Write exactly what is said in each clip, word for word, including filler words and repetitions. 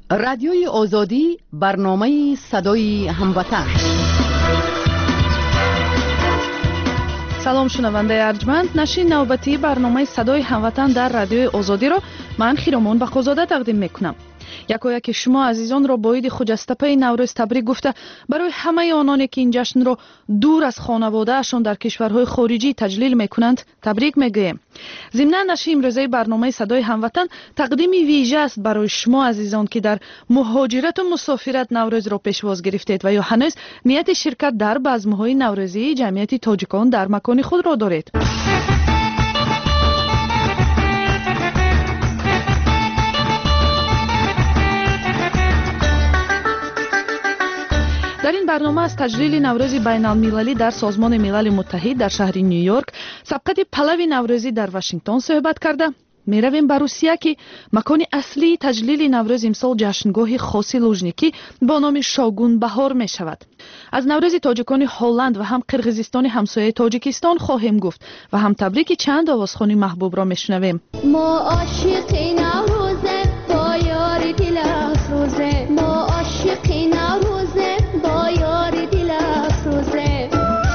رادیوی آزادی، برنامه صدای هموطن. سلام شنونده ارجمند، نشین نوبتی برنامه صدای هموطن در رادیوی آزادی را من خیرمان بخوزاده تقدیم میکنم. یکایک شما عزیزان را با عید خجسته نوروز تبریک گفته برای همه آنانی که این جشن را دور از خانواده اشان در کشورهای خارجی تجلیل میکنند تبریک میگویم. ضمناً نشین امروزه برنامه صدای هموطن تقدیم ویژه است برای شما عزیزان که در مهاجرت و مسافرت نوروز را پیشواز گرفتید و یا هنوز نیت شرکت در بزم‌های نوروزی جمعیت تاجیکان در مکان خود را دارید. در این برنامه از تجلیل نوروز بین المللی در سازمان ملل متحد در شهر نیویورک، سبقت پلو نوروزی در واشنگتن صحبت کرده. می رویم به روسیه که مکان اصلی تجلیل نوروز امسال جشنگاه خاصی لوژنیکی با نام شاگون بهار می شود. از نوروز تاجیکان هلند و هم قرقیزستان همسایه تاجیکستان خواهیم گفت و هم تبریک چند آوازخوانی محبوب را می شنویم. ما عاشقی نوروزه با یار دل افروزه، ما عاشقی نوروزه با یار دل افروزه.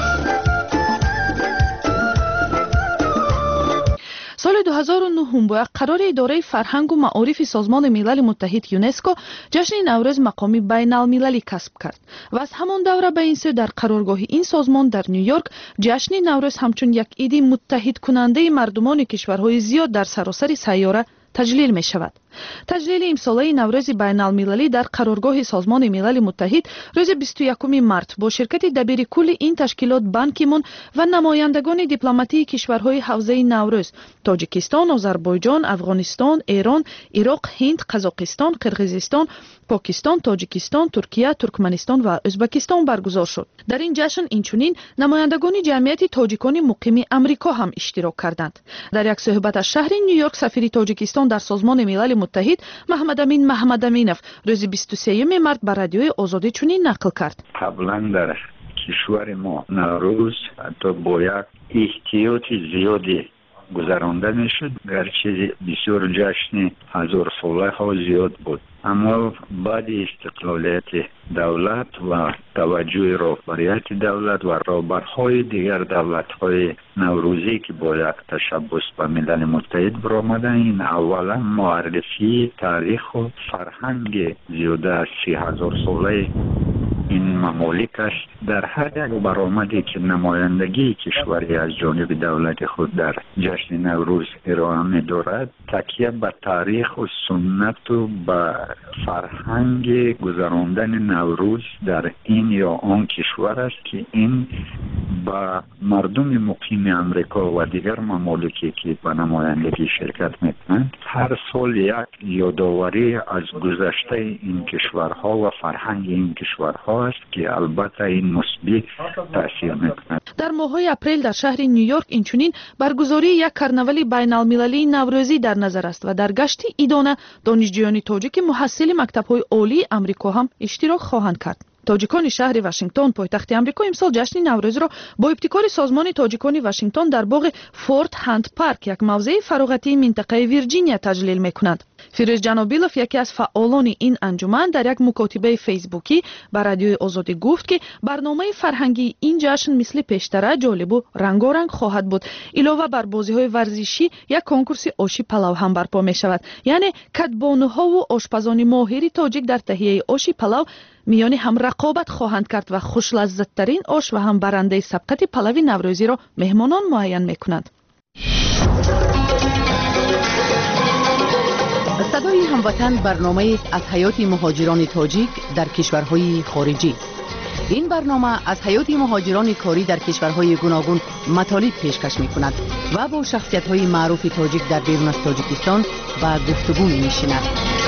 سال دو هزار و نه با قرار اداره فرهنگ و معارف سازمان ملل متحد یونسکو جشن نوروز مقامی بین المللی کسب کرد و از همان دوره به این سو در قرارگاه این سازمان در نیویورک جشن نوروز همچون یک عید متحد کننده مردمان کشورهای زیاد در سراسر سیاره تجلیل می شود. تجلیل امساله نوروز بین المللی در قرارگاه سازمان ملل متحد روز بیست و یکم مارس با شرکت دبیر کل این تشکیلات بان کی مون و نمایندگان دیپلماتی کشورهای حوزه نوروز تاجیکستان، آذربایجان، افغانستان، ایران، عراق، هند، قزاقستان، قرقیزستان، پاکستان، تاجیکستان، ترکیه، ترکمنستان و ازبکستان برگزار شد. در این جشن اینچنین نمایندگان جمعیت تاجیکان مقیم امریکا هم اشتراک کردند. در یک صحبت از شهر نیویورک سفیر تاجیکستان در سازمان ملل متحد محمد امین محمد امینов روز بیست و سوم مارس بر رادیوی آزادی چنین نقل کرد. قبلا در کشور ما نوروز تا با یک احتیاط زیادی گذرانده میشد، گرچه بسیار جشن هزار ساله ها زیاد بود، اما بعد استقلالیت دولت و توجه رهبریت دولت و رهبرهای دیگر دولت‌های نوروزی که با یک تشبث به ملل متحد برآمدند، این اولا معرفی تاریخ و فرهنگ زیاده از سی هزار ساله این ممالک است. در هر یک برآمدی که نمایندگی کشوری از جانب دولت خود در جشن نوروز ارائه می‌دارد، تکیه به تاریخ و سنت و به فرهنگ گذراندن نوروز در این یا آن کشور است که این با مردم مقیم امریکا و دیگر ممالکی که به نمایندگی شرکت می‌کنند هر سال یک یادآوری از گذشته این کشورها و فرهنگ این کشورها است که البته این مثبت تاثیر می‌کند. در ماه‌های اپریل در شهر نیویورک اینچنین برگزاری یک کرنوالی بین المللی نوروزی در نظر است و در گشت ایدانه دانشجویان تاجیک محصل مکتب‌های عالی امریکا هم اشتراک خواهند کرد. تاجیکان شهر واشنگتن پایتخت آمریکا امسال جشن نوروز را با ابتکار سازمان تاجیکان واشنگتن در باغ فورت هند پارک یک موضع فراغتی منطقه ویرجینیا تجلیل می‌کنند. فیروز جنابیلوف یکی از فعالان این انجمن در یک مکاتبه فیسبوکی بر رادیوی آزادی گفت که برنامه فرهنگی این جشن مثل پیشتر جالب و رنگارنگ خواهد بود. علاوه بر بازی‌های ورزشی یک کنکورس آشی پلو هم برپا می‌شود. یعنی کدبانوها و آشپزان ماهر تاجیک در تهیه آشی پلو میان هم رقابت خواهند کرد و خوش لذت‌ترین آش و هم برنده سبقت پلو نوروزی را مهمانان معین می‌کنند. صدای هموطن برنامه است از حیات مهاجران تاجیک در کشورهای خارجی. این برنامه از حیات مهاجران کاری در کشورهای گوناگون مطالب پیشکش می‌کند و با شخصیت‌های معروف تاجیک در بیرون از تاجیکستان با گفتگو می‌نشیند.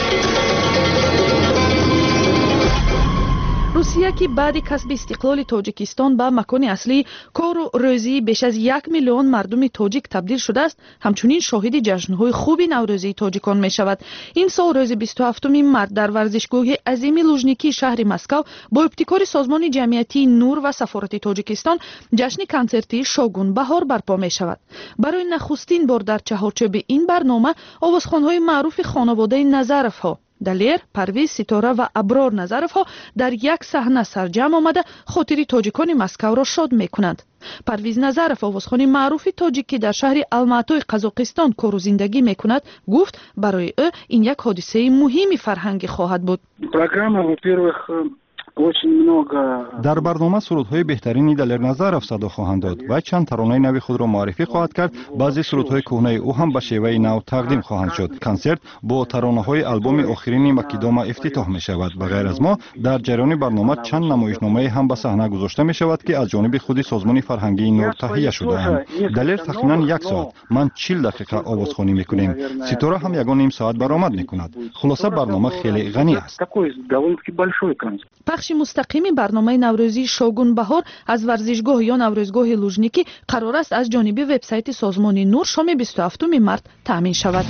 روسیه که بعد کسب استقلال تاجیکستان به مکان اصلی کار و روزی بیش از یک میلیون مردم تاجیک تبدیل شده است، همچنین شاهد جشن‌های خوبی نوروزی تاجیکان می شود. این سال روز بیست و هفتم مارس در ورزشگاه عظیم لوژنیکی شهر مسکو با ابتکار سازمان جمعیتی نور و سفارت تاجیکستان جشن کنسرتی شاگون بهار برپا می شود. برای نخستین بار در چهارچوب این برنامه آوازخوان‌های معروف خانواده نظرف ها далер, парвиз, ситора ва аброр назаровҳо дар як саҳна сарҷамъ омада хотири тоҷикони Москавро шод мекунанд. парвиз назаров, овозхони маъруфи тоҷик ки дар шаҳри Алматои Қазоқистон кору зиндагӣ мекунад, гуфт барои ӯ ин як ҳодисаи муҳими фарҳангӣ хоҳад буд. Программа, во-первых, очень много. дар барнома сурудҳои беҳтарини Далер Назаров садо хоҳанд дод. Вай чанд таронаи нави худро маърифӣ хоҳад кард. Баъзе сурудҳои кӯҳнаи ӯ ҳам ба шеваи нав тақдим хоҳанд шуд. Консерт бо таронаҳои албоми охирини Макидома ифтитоҳ мешавад. ба ғайр аз мо, дар ҷараёни барнома чанд намоишномае ҳам ба саҳна гузошта мешавад ки аз ҷониби худи созмони фарҳангии нур таҳия шудаанд. Далер тахминан як соат, ман чил дақиқа овозхонӣ мекунем. Ситора ҳам ягон ним соат баромад мекунад. хулоса барнома хеле ғанӣ аст. пахши мустақими барномаи наврӯзии Шогун Баҳор аз варзишгоҳ ё наврӯзгоҳи Лужникӣ қарор аст аз ҷониби вебсайти созмони Нур шоми бисту ҳафтуми март таъмин шавад.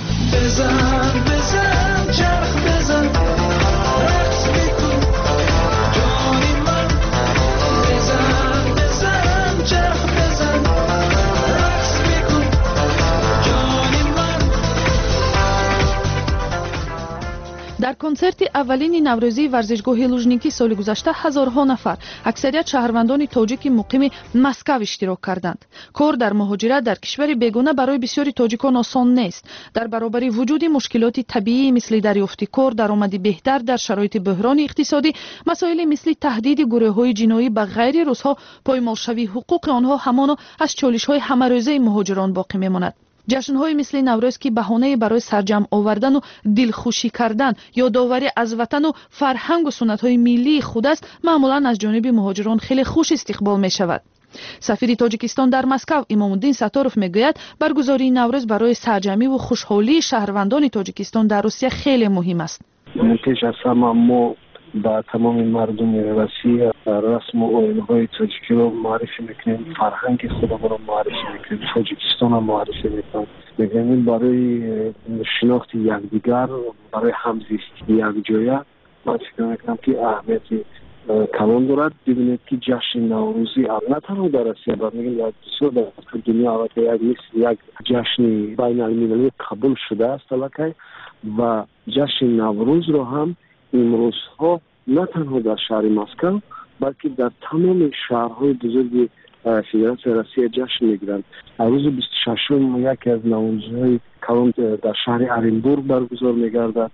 дар консерти аввалини наврӯзии варзишгоҳи Лужникӣ соли гузашта ҳазорҳо нафар, аксарият шаҳрвандони тоҷики муқими Москав иштирок карданд. кор дар муҳоҷират дар кишвари бегона барои бисёри тоҷикон осон нест. дар баробари вуҷуди мушкилоти табиӣ мисли дарёфти кор, даромади беҳтар дар шароити буҳрони иқтисодӣ, масоили мисли таҳдиди гурӯҳҳои ҷиноӣ ба ғайри русҳо, поймолшавии ҳуқуқи онҳо ҳамоно аз чолишҳои ҳамарӯзаи муҳоҷирон боқӣ мемонад. ҷашнҳои мисли наврӯз ки баҳонаи барои сарҷамъ овардану дилхушӣ кардан, ёдоварӣ аз ватану фарҳангу суннатҳои миллии худ аст, маъмулан аз ҷониби муҳоҷирон хеле хуш истиқбол мешавад. сафири Тоҷикистон дар Москав Имомуддин Сатторов мегӯяд, баргузории Наврӯз барои сарҷамиву хушҳолии шаҳрвандони Тоҷикистон дар Русия хеле муҳим аст. пеш аз ҳама мо ба тамоми мардуми Россия расму оинҳои тоҷикиро маърифӣ мекунем, фарҳанги худамонро маърифӣ мекунем, Тоҷикистонро маърифӣ мекунем. Мегӯем барои шинохти якдигар, барои ҳамзисти якҷоя ман фикр мекунам ки аҳамияти калон дорад. бибинед ки ҷашни наврӯзи на танҳо дар Россия, балки як бисёр дар дунё аллакай як мисли як ҷашни байналмилалӣ қабул шудааст аллакай ва ҷашни наврӯзро ҳам имрӯзҳо на танҳо дар шаҳри Москав, балки дар тамоми шаҳрҳои бузурги Федератсияи Россия ҷашн мегиранд. рӯзи бисту шашум яке аз наврӯзҳои калон дар шаҳри Оренбург баргузор мегардад,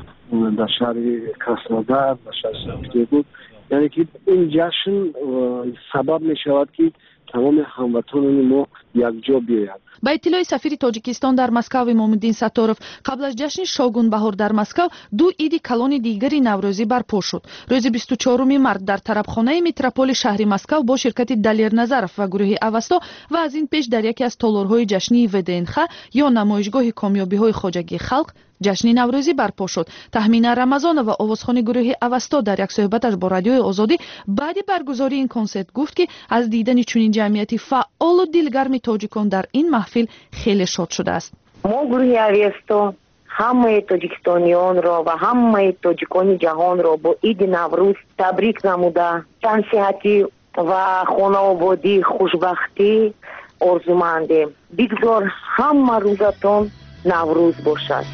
дар шаҳри Краснодар, дар шаҳри Санкт-Петербург. яъне ки ин ҷашн сабаб мешавад ки тамоми ҳамватонони мо якҷо биёянд. ба иттилои сафири Тоҷикистон дар Москав Имомуддин Сатторов, қабл аз ҷашни Шогун Баҳор дар Москав ду иди калони дигари наврӯзӣ барпо шуд. рӯзи бисту чоруми март дар тарабхонаи метрополи шаҳри Москав бо ширкати Далер Назаров ва гурӯҳи Авасто ва аз ин пеш дар яке аз толорҳои ҷашнии ВДНХ ё намоишгоҳи комёбиҳои хоҷагии халқ ҷашни наврӯзӣ барпо шуд. Таҳмина Рамазонова, овозхони гурӯҳи Авасто, дар як суҳбаташ бо радиои Озодӣ баъди баргузории ин консерт гуфт ки аз дидани чунин ҷамъияти фаъолу дилгарми тоҷикон дар ин маҳфил хеле шод шудааст. мо гурӯҳи Авасто ҳамаи тоҷикистонионро ва ҳамаи тоҷикони ҷаҳонро бо иди Наврӯз табрик намуда тансиҳатӣ ва хонаободӣ, хушбахтӣ орзумандем. бигзор ҳама рӯзатон Наврӯз бошад.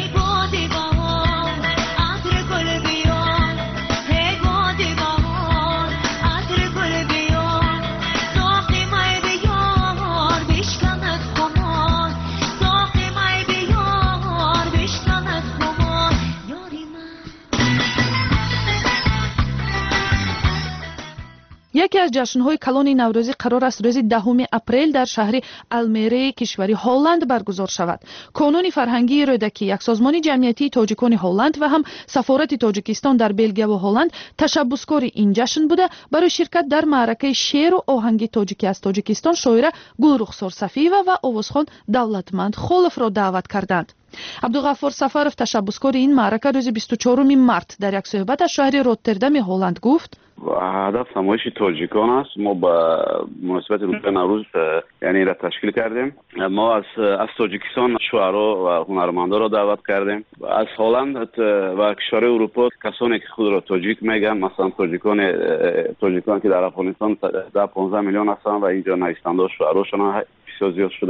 яке аз ҷашнҳои калони наврӯзӣ қарор аст рӯзи даҳуми апрел дар шаҳри Алмереи кишвари Ҳолланд баргузор шавад. Конуни фарҳангии рӯдакӣ, як созмони ҷамъиятии тоҷикони Ҳолланд ва ҳам сафорати Тоҷикистон дар Белгия ва Ҳолланд ташаббускори ин ҷашн буда барои ширкат дар маъракаи шеъру оҳанги тоҷикӣ аз Тоҷикистон шоира Гулрухсор Сафиева ва овозхон Давлатманд Холовро даъват карданд. Абдуғаффор Сафаров, ташаббускори ин маърака, рӯзи бисту чоруми март дар як суҳбаташ шаҳри Роттердами Ҳолланд гуфт: ҳадаф намоиши тоҷикон аст. мо ба муносибати рӯзаи Наврӯз яъне ра ташкил кардем. мо аз аз Тоҷикистон шуъаро ва ҳунармандонро даъват кардем. аз Ҳолланд ва кишварҳои Урупо касоне ки худро тоҷик мегӯянд, масалан тоҷиконе тоҷикон ки дар Афғонистон да понздаҳ миллион ҳастанд ва инҷо навистандаҳо шуъарошон бисёр зиёд шуданд.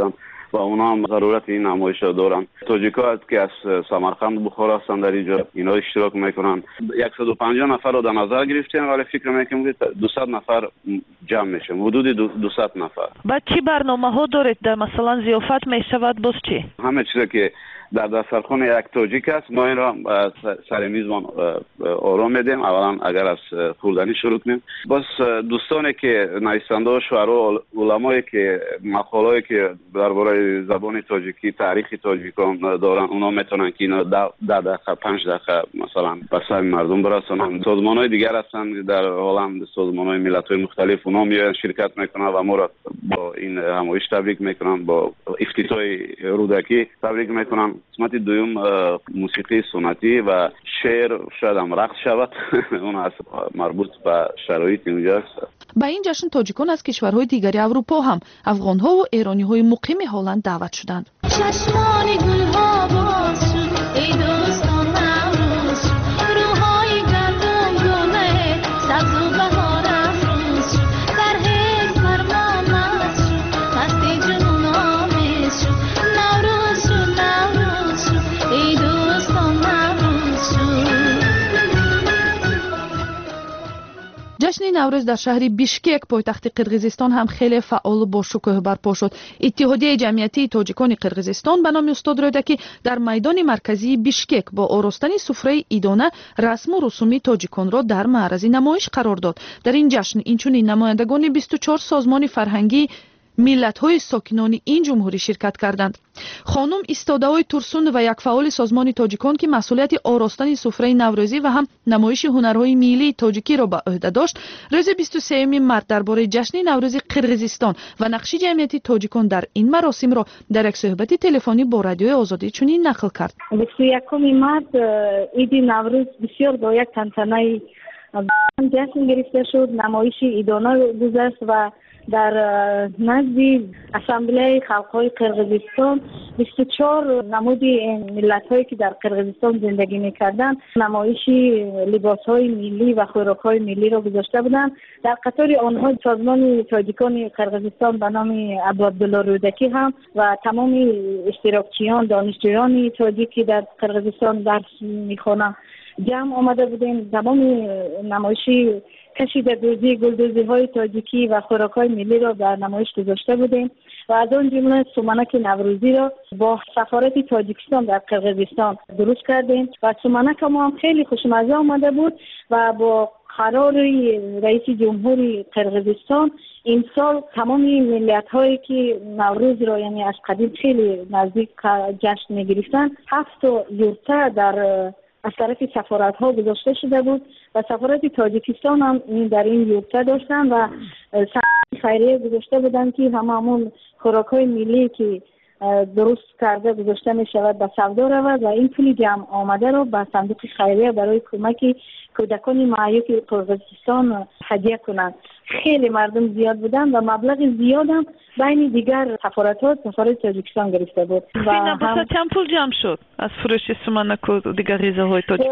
و اونا هم ضرورت این نمایش را دارن. تاجیک‌ها که از سمرقند بخارا هستند در اینجا اینا اشتراک میکنن. صد و پنجاه نفر رو در نظر گرفتیم ولی فکر میکنم که دویست نفر جمع میشه، حدود دویست نفر. بعد چی برنامه‌ها دارید؟ در مثلا ضیافت میشود باز چی؟ همه چیزی که در دسترخوان یک تاجیک است ما این را سر میزبان آرام میدیم. اولا اگر از خوردنی شروع کنیم، باز دوستانی که نویسنده و شعرا علمایی که مقاله‌ای که درباره زبان تاجیکی تاریخ تاجیکان دارن اونا میتونن که اینا ده دقیقه پنج دقیقه مثلا به سر مردم برسونن. سازمان‌های دیگر هستن در هلند، سازمان‌های ملت‌های مختلف، اونا میان شرکت میکنن و ما را با این همایش تبریک میکنن، با افتتاح رودکی تبریک میکنن. قسمت دوم موسیقی سنتی و شعر شاید هم رقص شود اون از مربوط به شرایط اینجا است. با این جشن تاجیکان از کشورهای دیگری اروپا هم افغان‌ها و ایرانی‌های مقیم هلند دعوت شدند. چشمان گل‌ها باز شد ای دوستان نوروز، روح‌های گندم گله سبز و بهار افروز شد، در حیف فرمان مست شد، مستی جنون آمیز شد، نوروز شد نوروز شد ای دوستان نوروز شد. جشن نوروز در شهر بیشکک پایتخت قرقیزستان هم خیلی فعال و با شکوه برپا شد. اتحادیه جمعیتی تاجیکان قرقیزستان به نام استاد رودکی در میدان مرکزی بیشکک با آراستن سفره ایدانه رسم و رسومی تاجیکان را در معرض نمایش قرار داد. در این جشن اینچنین نمایندگان بیست و چهار سازمان فرهنگی ملت‌های ساکنان این جمهوری شرکت کردند. خانم استاده‌های ترسون و یک فعال سازمان تاجیکان که مسئولیت آراستن سفره نوروزی و هم نمایش هنرهای ملی تاجیکی را به عهده داشت، روز بیست و سوم مارس درباره جشن نوروز قرقیزستان و نقش جمعیت تاجیکان در این مراسم را در یک صحبت تلفنی با رادیوی آزادی چنین نقل کرد. بیست و یکم مارس عید نوروز بسیار با یک تنتنه جشن گرفته شد. نمایش ایدانه گذشت و در نزد اسامبله خلق‌های قرقیزستان بیست و چهار نمود ملت‌هایی که در قرقیزستان زندگی می‌کردند نمایش لباس‌های ملی و خوراک‌های ملی را گذاشته بودند. در قطار آنها سازمان تاجیکان قرقیزستان به نام عبدالله رودکی هم و تمام اشتراکچیان دانشجویان تاجیکی در قرقیزستان درس می‌خوانند جمع آمده بودیم. تمام نمایشی کشیده دوزی گلدوزی های تاجیکی و خوراک های ملی را در نمایش گذاشته بودیم و از آن جمله سومنک نوروزی را با سفارت تاجیکستان در قرقیزستان درست کردیم و سومنک ما هم خیلی خوشمزه آمده بود و با قرار رئیس جمهور قرقیزستان این سال تمام ملیت هایی که نوروز را یعنی از قدیم خیلی نزدیک جشن می گرفتن هفت یورته در از طرف سفارت ها گذاشته شده بود و سفارت تاجیکستان هم در این یورته داشتن و خیریه گذاشته بودن که همه همون خوراک های ملی که درست کرده گذاشته می شود به سودا رود و این پول جمع آمده رو به صندوق خیریه برای کمک کودکان معیوب قرقیزستان هدیه کنند. خیلی مردم زیاد بودن و مبلغ زیاد هم بین دیگر سفارت ها سفارت تاجیکستان گرفته بود. و هم چند پول جمع شد از فروش سومنک و دیگر غذاهای تاجیک؟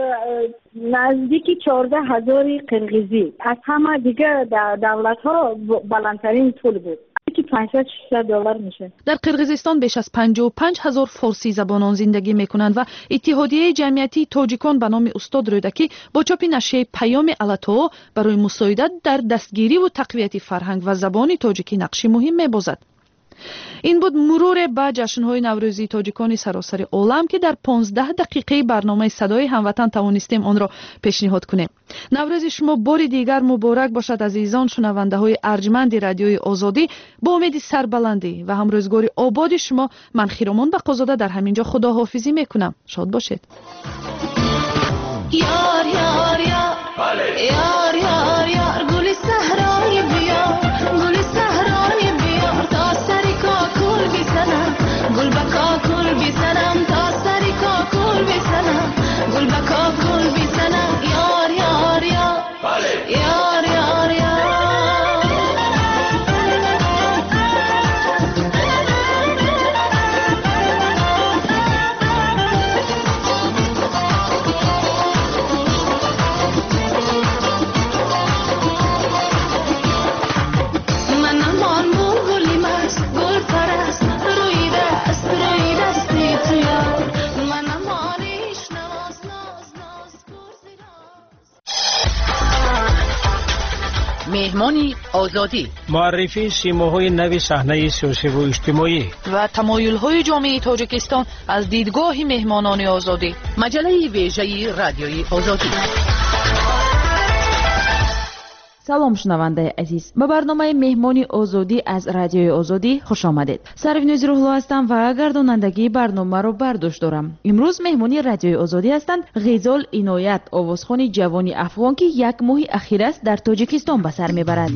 نزدیک چهارده هزار قرقیزی. از همه دیگر دولت ها بلندترین پول بود که پانصد شصت دلار میشه. در قرقیزستان بیش از پنجاه و پنج هزار فارسی زبانان زندگی میکنند و اتحادیه جمعیتی تاجیکان به نام استاد رودکی با چاپ نشریه پیام الاتو برای مساعدت در دستگیری و تقویت فرهنگ و زبان تاجیکی نقشی مهم میبازد. این بود مرور به جشن‌های نوروزی تاجیکان سراسر عالم که در پانزده دقیقه برنامه صدای هموطن توانستیم آن را پیشنهاد کنیم. نوروز شما بار دیگر مبارک باشد عزیزان شنونده‌های ارجمند رادیوی آزادی. با امید سربلندی و هم روزگاری آباد شما من خیرمان بقازاده در همینجا خداحافظی میکنم. شاد باشید. یار یار یار یار یار یار گل صحرای بیار گل صحرای بیار تا سری کاکل بزنم گل با کاکل بزنم تا سری کاکل بزنم گل با کاکل بزنم یار یار یار یار یار یار مهمانی آزادی، معرفی سیماهای نوی صحنه سیاسی و اجتماعی و تمایل‌های جامعه تاجیکستان از دیدگاه مهمانان آزادی. مجله ویژه رادیوی آزادی. سلام شنونده عزیز، به برنامه مهمانی آزادی از رادیوی آزادی خوش آمدید. سروینوز روحلو هستم و گردانندگی برنامه رو بر دوش دارم. امروز مهمانی رادیوی آزادی هستند غزال عنایت، آوازخوان جوانی افغان که یک ماه اخیر است در تاجیکستان به سر میبرد.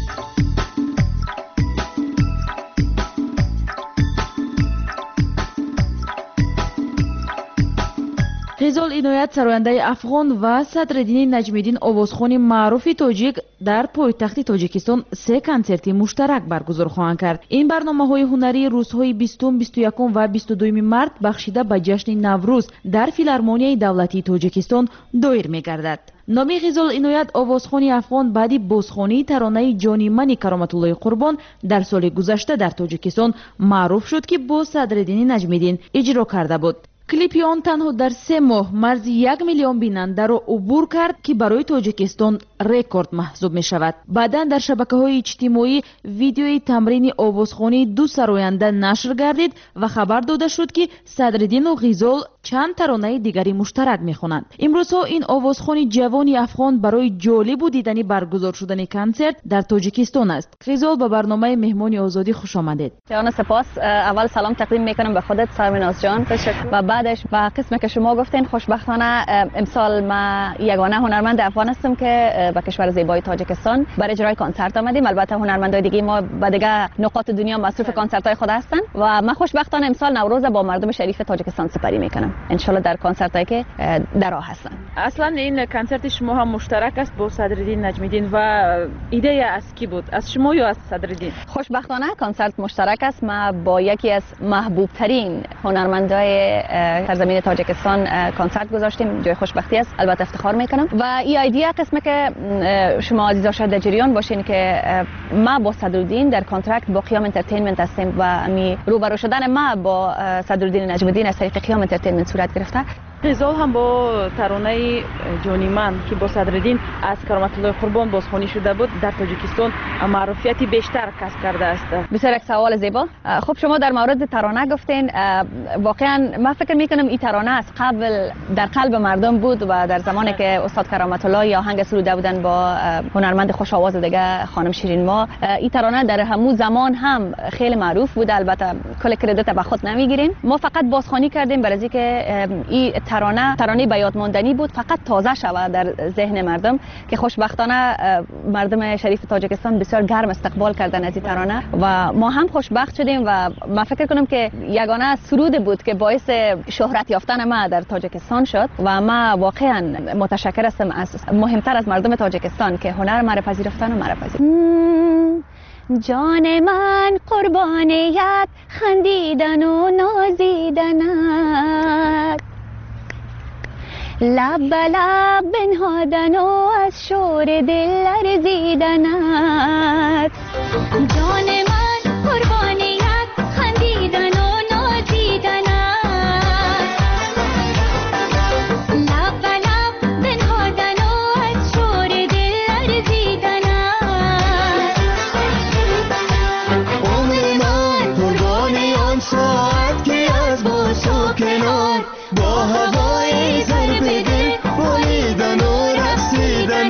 غزال عنایت سراینده افغان و صدرالدین نجمیدین آوازخوان معروف تاجیک در پایتخت تاجیکستان سه کنسرت مشترک برگزار خواهند کرد. این برنامه‌های هنری روزهای بیستم، بیست و یکم و بیست و دوم مارس بخشیده به جشن نوروز در فیلارمونیای دولتی تاجیکستان دایر می‌گردد. نامی غزال عنایت آوازخوانی افغان بعدی بازخوانی ترانه جانی من کرامت الله قربان در سال گذشته در تاجیکستان معروف شد که با صدرالدین نجمیدین اجرا کرده بود. کلیپی آن تنها در سه ماه مرز یک میلیون بیننده را عبور کرد که برای تاجیکستان رکورد محسوب می شود. بعداً در شبکه‌های اجتماعی ویدیوی تمرین آوازخوانی دو سراینده نشر گردید و خبر داده شد که صدرالدین و غزال چند ترانه دیگری مشترک می‌خوانند. امروزها این آوازخوان جوانی افغان برای جالب و دیدنی برگزار شدن کنسرت در تاجیکستان است. غزال به برنامه مهمانی آزادی خوش آمدید. جان سپاس. اول سلام تقدیم می‌کنم به خودت سرمناز جان. تشکر. و بعدش به قسمی که شما گفتین خوشبختانه امسال ما یگانه هنرمند افغان هستم که به کشور زیبای تاجیکستان برای اجرای کنسرت آمدیم. البته هنرمندای دیگه ما به دیگه نقاط دنیا مصروف کنسرت‌های خود هستن و من خوشبختانه امسال نوروز با مردم شریف تاجیکستان سپری می‌کنم. ان شاء الله در کنسرتایی که در راه هستن. اصلا این کنسرت شما هم مشترک است با صدرالدین نجمیدین و ایده از کی بود؟ از شما یا از صدرالدین؟ خوشبختانه کنسرت مشترک است. ما با یکی از محبوب ترین هنرمندای سرزمین تاجیکستان کنسرت گذاشتیم. جای خوشبختی است. البته افتخار میکنم و این ایده قسمه که شما عزیزا شاید در جریان باشین که ما با صدرالدین در کانترکت با قیام انترتینمنت هستیم و می روبرو شدن ما با صدرالدین نجمیدین از طریق قیام انترتینمنت صورت گرفته. غزال هم با ترانه جانی من که با صدرالدین از کرامت الله قربان بازخوانی شده بود در تاجیکستان معروفیتی بیشتر کسب کرده است. بسیار یک سوال زیبا. خب شما در مورد ترانه گفتین، واقعا من فکر میکنم این ترانه از قبل در قلب مردم بود و در زمانی که استاد کرامت الله یا آهنگ سروده بودن با هنرمند خوش آواز دیگه خانم شیرین ما، این ترانه در همون زمان هم خیلی معروف بود. البته کل کردیت به خود نمیگیریم، ما فقط بازخوانی کردیم برای اینکه این ترانه ترانه به یاد ماندنی بود، فقط تازه شود در ذهن مردم که خوشبختانه مردم شریف تاجیکستان بسیار گرم استقبال کردن از این ترانه و ما هم خوشبخت شدیم و من فکر کنم که یگانه سرود بود که باعث شهرت یافتن ما در تاجیکستان شد و ما واقعا متشکر هستم از مهمتر از مردم تاجیکستان که هنر ما را پذیرفتن و ما را پذیرفتن. جان من قربانیت خندیدن و نازیدنت، لب به لب بنهادن و از شور دل لرزیدنت. جان من قربانیت خندیدن و نازیدنت، لب به لب بنهادن و از شور دل لرزیدنت. عمر من قربانی آن ساعت که از باز و کنار با هوای ضرب دل بریدن و رقصیدن.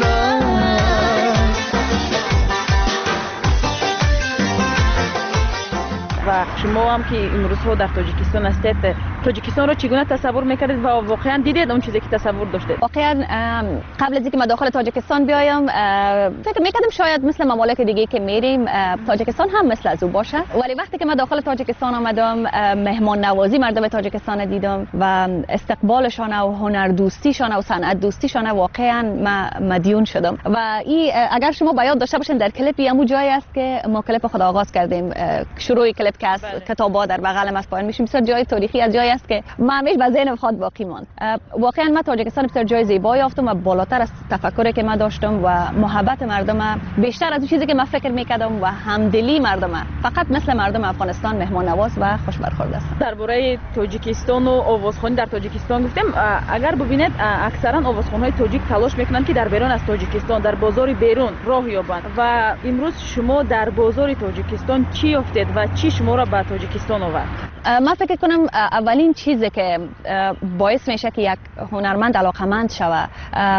و شما هم که امروزها در تاجیکستان هستید، تاجیکستان رو چگونه تصور میکردید و واقعا دیدید اون چیزی که تصور داشتید؟ واقعا قبل از اینکه ما داخل تاجیکستان بیایم فکر میکردم شاید مثل ممالک دیگه که میریم تاجیکستان هم مثل از او باشه، ولی وقتی که ما داخل تاجیکستان آمدم مهمان نوازی مردم تاجیکستان دیدم و استقبالشان و هنر دوستیشان و صنعت دوستیشان واقعا ما مدیون شدم. و این اگر شما به یاد داشته باشین در کلیپ همون جایی است که ما کلیپ خود آغاز کردیم، شروع کلیپ که از کتابا در بغل ما پایین میشیم، بسیار جای تاریخی از جایی است که من همیشه به ذهنم خود باقی ماند. واقعا من تاجیکستان بسیار جای زیبایی یافتم و بالاتر از تفکری که من داشتم و محبت مردم بیشتر از اون چیزی که من فکر میکردم و همدلی مردم فقط مثل مردم افغانستان مهمان نواز و خوش برخورد است. درباره تاجیکستان و آوازخوانی در تاجیکستان گفتیم، اگر ببینید اکثرا آوازخوان‌های تاجیک تلاش میکنند که در بیرون از تاجیکستان در بازار بیرون راه یابند و امروز شما در بازار تاجیکستان چی یافتید و چی شما را به تاجیکستان آورد؟ من فکر کنم اولین چیزی که باعث میشه که یک هنرمند علاقمند شود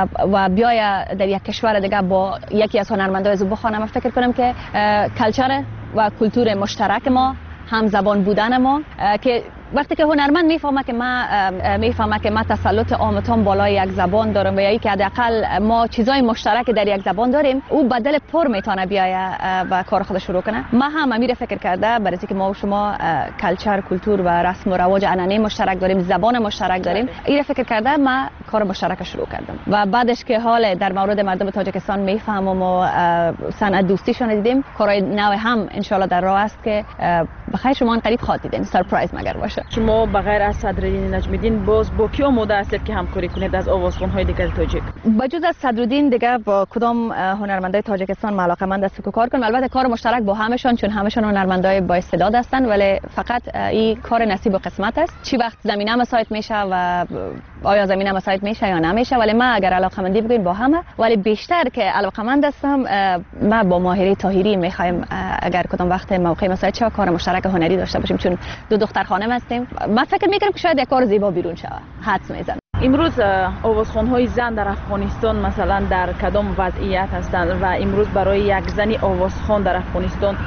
و بیاید در یک کشور دیگه با یکی از هنرمندای زو بخوانه، من فکر کنم که کلچر و کلتور مشترک ما، هم زبان بودن ما، که وقتی که هنرمند میفهمه که ما میفهمه که ما تسلط عامتان بالای یک زبان دارم و یا اینکه حداقل ما چیزای مشترک در یک زبان داریم، او بدل پر میتونه بیاید و کار خودش شروع کنه. ما هم امیر فکر کرده برای اینکه ما و شما کلچر، کلتور و رسم و رواج عنعنه مشترک داریم، زبان مشترک داریم، این فکر کرده ما کار مشترک شروع کردم و بعدش که حال در مورد مردم تاجیکستان میفهمم و صنعت دوستیشون دیدیم، کارهای نو هم ان شاء الله در راه است که بخیر شما ان قریب خواهید دیدین، سرپرایز مگر باشه. شما بغیر از صدرالدین نجمیدین باز با کی آماده هستید که همکاری کنید از آوازخوان‌های دیگر تاجیک؟ بجز از صدرالدین دیگه با کدام هنرمندای تاجیکستان علاقه‌مند است که کار کنم. البته کار مشترک با همشون، چون همشون هنرمندای با استعداد هستن، ولی فقط این کار نصیب و قسمت است. چی وقت زمینه مساعد میشه و آیا زمینه مساعد میشه یا نمیشه، ولی من اگر علاقه‌مندی بگیم با همه، ولی بیشتر که علاقه‌مند هستم من با ماهری طاهری میخوایم اگر کدام وقت موقع مساعد شه کار مشترک هنری داشته باشیم، چون دو دختر خانم هستیم. من فکر میکنم که شاید یک کار زیبا بیرون شود. حدس میزنم. امروز آوازخوان‌های زن در افغانستان مثلا در کدام وضعیت هستند و امروز برای یک زنی آوازخوان در افغانستان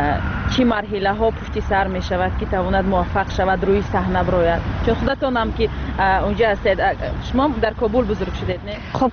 چی مرحله ها پشت سر می شود که تواند موفق شود روی صحنه براید؟ چون خودتون هم که اونجا هستید، شما در کابل بزرگ شدید نه؟ خب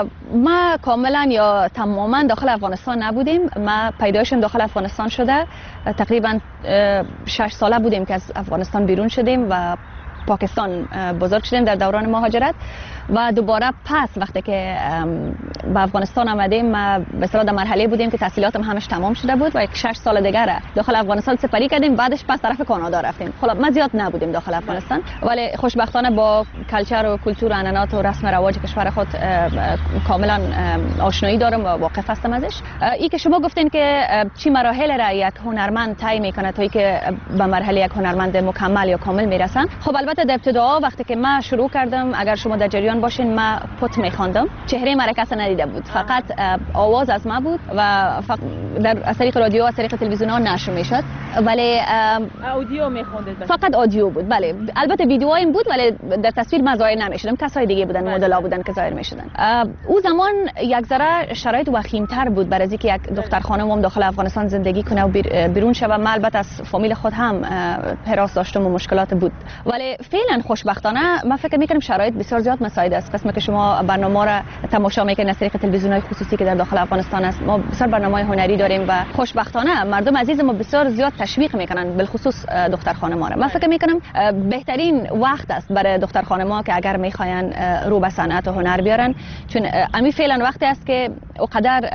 ما کاملا یا تماما داخل افغانستان نبودیم. ما پیدایشم داخل افغانستان شده، تقریبا شش ساله بودیم که از افغانستان بیرون شدیم و پاکستان بزرگ شدیم در دوران مهاجرت و دوباره پس وقتی که به افغانستان آمدیم ما به اصطلاح در مرحله بودیم که تحصیلاتم همش تمام شده بود و یک شش سال دیگه داخل افغانستان سپری کردیم، بعدش پس طرف کانادا رفتیم. خب ما زیاد نبودیم داخل افغانستان، ولی خوشبختانه با کلچر و کلتور و عنعنات و رسم و رواج کشور خود کاملا آشنایی دارم و واقف هستم ازش. این که شما گفتین که چی مراحل را یک هنرمند طی میکنه تا اینکه به مرحله یک هنرمند مکمل یا کامل میرسن، خب البته در ابتدا وقتی که من شروع کردم، اگر شما در جریان باشین، من پت میخواندم، چهره من کس ندیده بود، فقط آواز از ما بود و فقط در از طریق رادیو و از طریق تلویزیون ها نشر میشد، ولی اودیو میخوندید؟ فقط آدیو بود. بله البته ویدیوهایم بود ولی در تصویر من ظاهر نمیشدم، کسای دیگه بودن، مدل‌ها بودن که ظاهر میشدن. او زمان یک ذره شرایط وخیم‌تر بود برای اینکه یک دختر خانم داخل افغانستان زندگی کنه و بیرون شوه. من البته از فامیل خود هم حراس داشتم و مشکلات بود، ولی فعلا خوشبختانه من فکر میکنم شرایط بسیار زیاد مساعد است. قسمی که شما برنامه را تماشا میکنید از طریق تلویزیون‌های خصوصی که در داخل افغانستان است، ما بسیار برنامه‌های هنری داریم و خوشبختانه مردم عزیز ما بسیار زیاد تشویق میکنن، بالخصوص دختر خانم‌ها را. من فکر میکنم بهترین وقت است برای دختر خانم‌ها که اگر میخواین رو به صنعت و هنر بیارن، چون امی فعلا وقتی است که اونقدر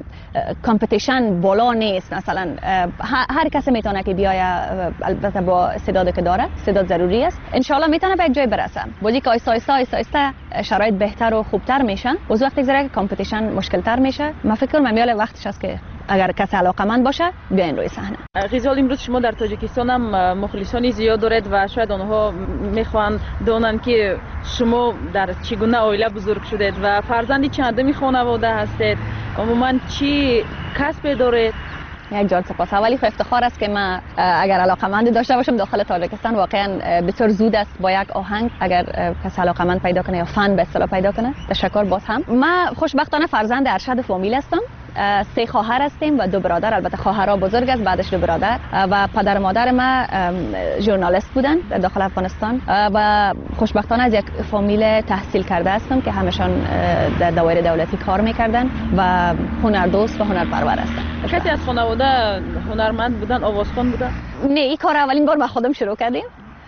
کامپتیشن بالا نیست. مثلا هر کسی میتونه که بیاید، البته با استعدادی که داره، استعداد ضروری است، ان شاء الله میتونه به یک جای برسه. بودی که آیسته آیسته آیسته آیسته شرایط بهتر و خوبتر میشن، از وقتی که کامپتیشن مشکلتر میشه، من فکر کنم میاله وقتش است که اگر کسی علاقمند باشه بیاین روی صحنه. غزال، امروز شما در تاجیکستان هم مخلصانی زیاد دارید و شاید آنها میخوان دونن که شما در چگونه عائله بزرگ شدید و فرزندی چندمی خانواده هستید، عموما چی کسب دارید؟ یک جان سپاس. اولی خو افتخار است که من اگر علاقمند داشته باشم داخل تاجیکستان، واقعا بسیار زود است با یک آهنگ اگر کسی علاقمند پیدا کنه یا فن به اصطلاح پیدا کنه. تشکر باز هم. من خوشبختانه فرزند ارشد فامیل هستم. سه خواهر هستیم و دو برادر. البته خواهرها بزرگ است، بعدش دو برادر، و پدر و مادر ما ژورنالیست بودن در داخل افغانستان و خوشبختانه از یک فامیل تحصیل کرده هستم که همشان در دوایر دولتی کار میکردن و هنردوست و هنرپرور هستن. کسی از خانواده هنرمند بودن، آوازخوان بودن؟ نه، این کار اولین بار با خودم شروع کردیم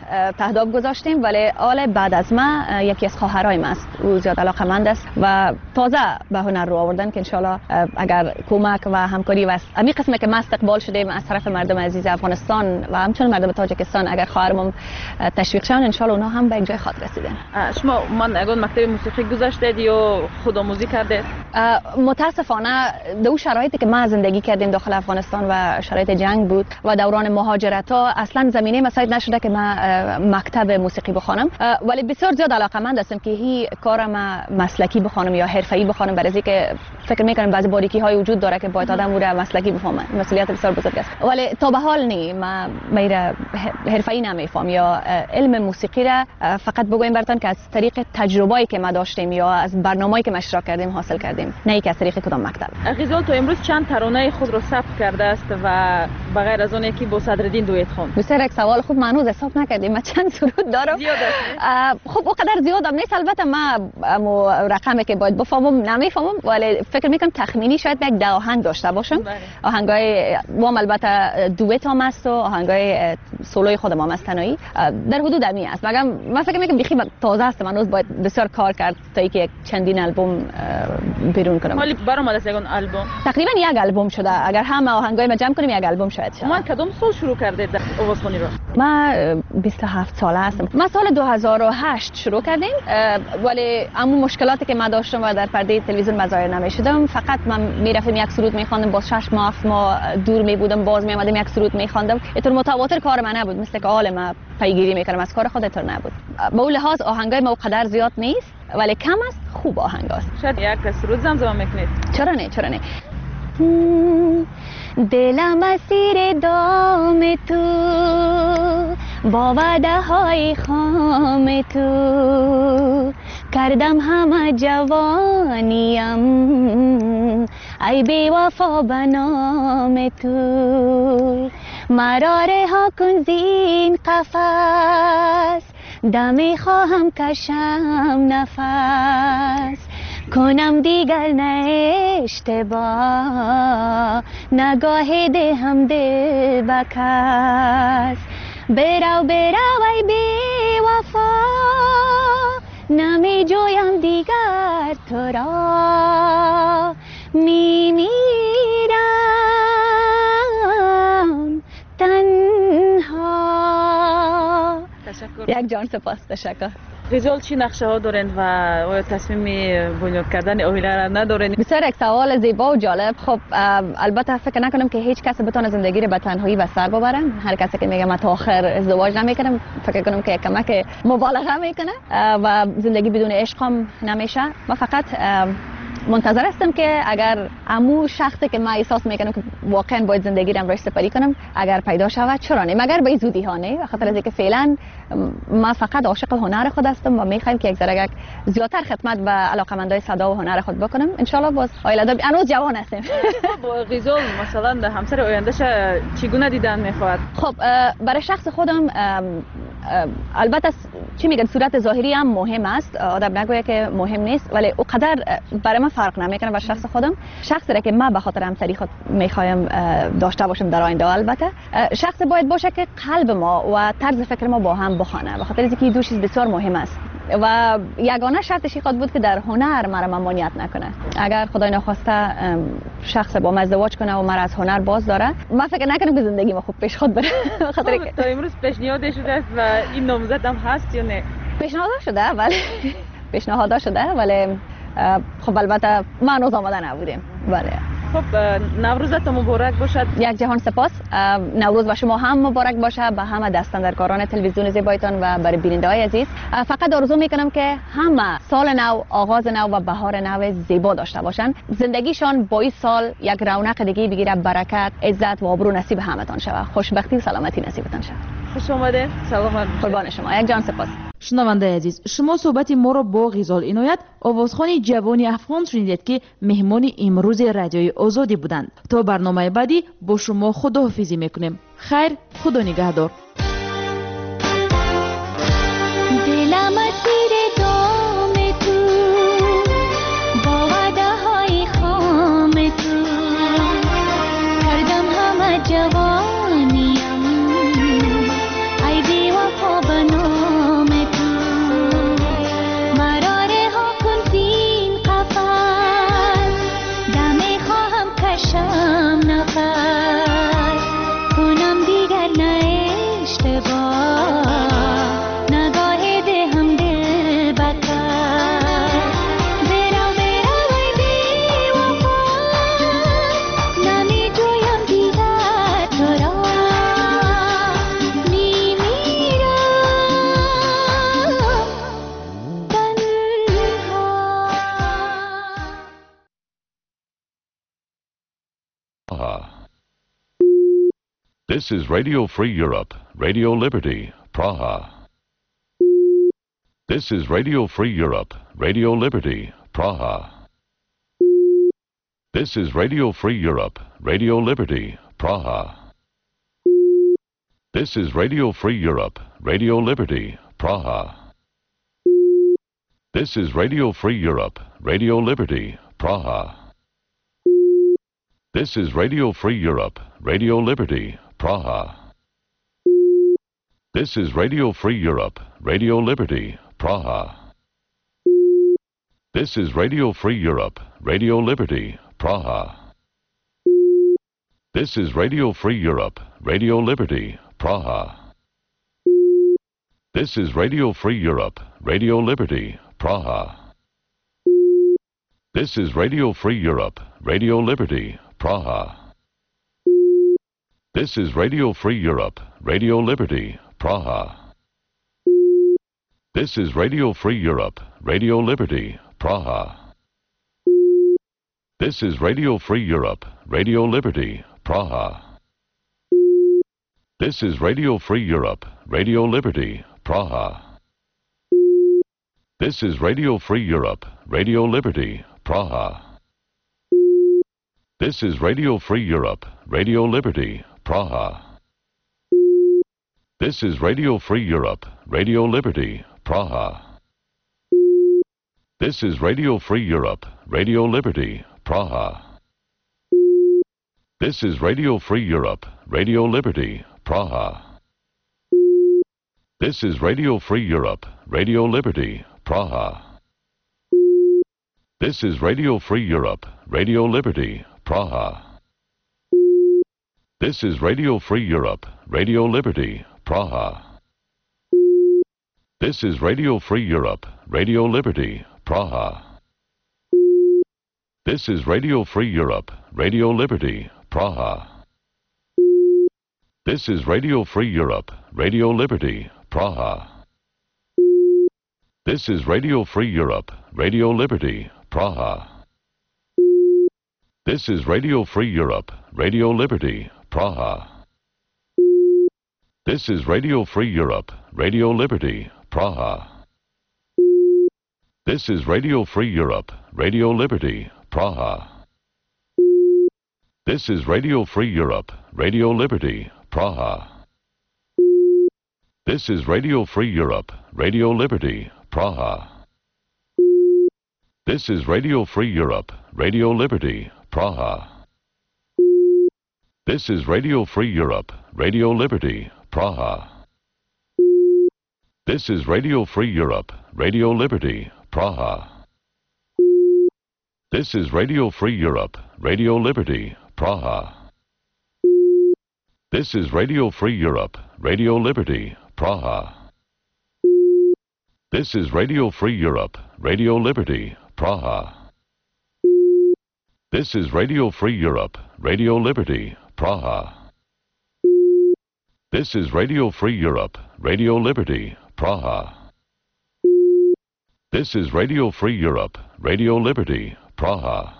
تهداب گذاشتیم، ولی آل بعد از ما یکی از خواهرای است، او زیاد علاقمند است و تازه به هنر رو آوردن که انشالله اگر کمک و همکاری و امی قسمه که ما استقبال شدیم از طرف مردم عزیز افغانستان و همچنین مردم تاجیکستان، اگر خواهرمون تشویق شون انشالله اونها هم به یک جای خاط رسیدن. شما من اگه مکتب موسیقی گذاشتید یا خودآموزی کردید؟ متاسفانه دو شرایطی که ما زندگی کردیم داخل افغانستان و شرایط جنگ بود و دوران مهاجرت ها اصلا زمینه مساعد نشده که ما مکتب موسیقی بخوانم، ولی بسیار زیاد علاقمند هستم که هی کار ما مسلکی بخوانم یا حرفه‌ای بخوانم، برای اینکه فکر میکنم بعضی باریکی های وجود داره که باید آدم رو مسلکی بفهمه، مسئولیت بسیار بزرگ است. ولی تا به حال نی ما میره حرفه‌ای نمیفهم یا علم موسیقی را فقط بگویم براتون که از طریق تجربه‌ای که ما داشتیم یا از برنامه‌ای که ما اشتراک کردیم حاصل کردیم، نه اینکه از طریق کدام مکتب. غزال تا امروز چند ترانه خود رو ثبت کرده است و بغیر از اون یکی با صدرالدین دویت خواند؟ بسیار یک سوال خوب معنوز حساب نکردیم. ما چند سرود دارم؟ زیاد است. خب اونقدر زیاد هم نیست، البته ما رقمی که باید بفهمم نمیفهمم، ولی فکر میکنم تخمینی شاید یک ده آهنگ داشته باشم. آهنگای وام البته دویت هم است و آهنگای سولوی خودم هم است تنهایی در حدود امی است. مگر من فکر میکنم بیخی تازه است، من روز باید بسیار کار کرد تا اینکه چندین البوم بیرون کنم. ولی برآمده است یک البوم؟ تقریبا یک البوم شده، اگر همه آهنگای ما جمع کنیم یک البوم شاید شه. من کدام سال شروع کردید آوازخوانی رو؟ ما بیست و هفت ساله هستم. ما سال دو هزار و هشت شروع کردیم، ولی اما مشکلاتی که ما داشتم و در پرده تلویزیون مظاهر نمیشدم، فقط من میرفتم یک سرود میخواندم، باز شش ماه هفت ماه دور میبودم، باز میآمدم یک سرود میخواندم. اینطور متواتر کار من نبود، مثل که حال ما پیگیری میکردم از کار خود، اینطور نبود. به اون لحاظ آهنگای ما قدر زیاد نیست، ولی کم است، خوب آهنگ است. شاید یک سرود زمزمه میکنید؟ چرا نه، چرا نه. دلم اسیر دام تو، با وعده های خام تو، کردم همه جوانیم ای بی وفا به نام تو. مرا رها کن زین قفس، دمی خواهم کشم نفس، کنم دیگر نه اشتباه، نگاه ده هم دل بکس. برو برو ای بی وفا، نمی جویم دیگر تو را، می میرم تنها. تشکر. یک جان سپاس. تشکر. غزال چی نقشه ها دارند و آیا تصمیم بنیاد کردن اویله را ندارند؟ بسیار یک سوال زیبا و جالب. خب البته فکر نکنم که هیچ کس بتونه زندگی رو به تنهایی و سر ببره. هر کسی که میگه من تا آخر ازدواج نمیکنم، فکر کنم که کمک مبالغه میکنه و زندگی بدون عشق هم نمیشه. من فقط منتظر هستم که اگر امو شخصی که من احساس میکنم که واقعا باید زندگی رم روش سپری کنم اگر پیدا شود، چرا نه؟ مگر به زودی ها نه، بخاطر از اینکه فعلا ما فقط عاشق هنر خود هستم و میخوایم که یک ذره زیادتر خدمت به علاقمندای صدا و هنر خود بکنم. ان شاء الله باز آیله دار هنوز جوان هستیم. خب غزال مثلا همسر آیندهش چگونه دیدن میخواد؟ خب برای شخص خودم البته چی میگن صورت ظاهری هم مهم است، آدم نگویه که مهم نیست، ولی اونقدر برای من فرق نمیکنه. برای شخص خودم شخصی را که من به خاطر همسری خود میخوایم داشته باشم در آینده، البته شخص باید باشه که قلب ما و طرز فکر ما با هم بخوانه، به خاطر اینکه دو چیز بسیار مهم است و یگانه شرطش خود بود که در هنر مرا ممانعت نکنه. اگر خدای نخواسته شخص با من ازدواج کنه و مرا از هنر باز داره، من فکر نکنم که زندگی ما خوب پیش خود بره. خاطر که تا امروز پیشنهاد شده است و این نامزد هم هست یا نه؟ پیشنهاد شده ولی پیشنهاد شده ولی خب البته ما هنوز آماده نبودیم. بله. خب نوروزت مبارک باشد. یک جهان سپاس. نوروز و شما هم مبارک باشه، به همه دستاندرکاران تلویزیون زیبایتان و برای بیننده های عزیز. فقط آرزو میکنم که همه سال نو، آغاز نو و بهار نو زیبا داشته باشن، زندگیشان با این سال یک رونق دیگه بگیره، برکت، عزت و آبرو نصیب همتان شود، خوشبختی و سلامتی نصیبتان شود. خوش آمده. سلام. قربان شما. یک جان سپاس. شنونده عزیز، شما صحبتی ما را با غزال عنایت، آوازخوان جوانی افغان شنیدید که مهمان امروز رادیوی آزادی بودند. تا برنامه بعدی با شما خداحافظی میکنیم. خیر، خدا نگهدار. دلم اسیر دام تو، با وعده های خام تو، کردم همه جوانیم ای بی وفا. This is Radio Free Europe, Radio Liberty, Praha. This is Radio Free Europe, Radio Liberty, Praha. This is Radio Free Europe, Radio Liberty, Praha. This is Radio Free Europe, Radio Liberty, Praha. This is Radio Free Europe, Radio Liberty, Praha. This is Radio Free Europe, Radio Liberty, Praha. This is Radio Free Europe, Radio Liberty, Praha. This is Radio Free Europe, Radio Liberty, Praha. This is Radio Free Europe, Radio Liberty, Praha. This is Radio Free Europe, Radio Liberty, Praha. This is Radio Free Europe, Radio Liberty, Praha. This is Radio Free Europe, Radio Liberty, Praha. This is Radio Free Europe, Radio Liberty, Praha. This is Radio Free Europe, Radio Liberty, Praha. This is Radio Free Europe, Radio Liberty, Praha. This is Radio Free Europe, Radio Liberty, Praha. This is Radio Free Europe, Radio Liberty, Praha. This is Radio Free Europe, Radio Liberty, Praha. This is Radio Free Europe, Radio Liberty, Praha. This is Radio Free Europe, Radio Liberty, Praha. This is Radio Free Europe, Radio Liberty, Praha. This is Radio Free Europe, Radio Liberty, Praha. This is Radio Free Europe, Radio Liberty, Praha. This is Radio Free Europe, Radio Liberty, Praha. This is Radio Free Europe, Radio Liberty, Praha. This is Radio Free Europe, Radio Liberty, Praha. This is Radio Free Europe, Radio Liberty, Praha. This is Radio Free Europe, Radio Liberty, Praha. This is Radio Free Europe, Radio Liberty, Praha. This is Radio Free Europe, Radio Liberty, Praha. This is Radio Free Europe, Radio Liberty, Praha. This is Radio Free Europe, Radio Liberty, Praha. This is Radio Free Europe, Radio Liberty, Praha. This is Radio Free Europe, Radio Liberty, Praha. This is Radio Free Europe, Radio Liberty, Praha. This is Radio Free Europe, Radio Liberty, Praha. This is Radio Free Europe, Radio Liberty, Praha. This is Radio Free Europe, Radio Liberty, Praha. This is Radio Free Europe, Radio Liberty, Praha. This is Radio Free Europe, Radio Liberty, Praha. This is Radio Free Europe, Radio Liberty, Praha.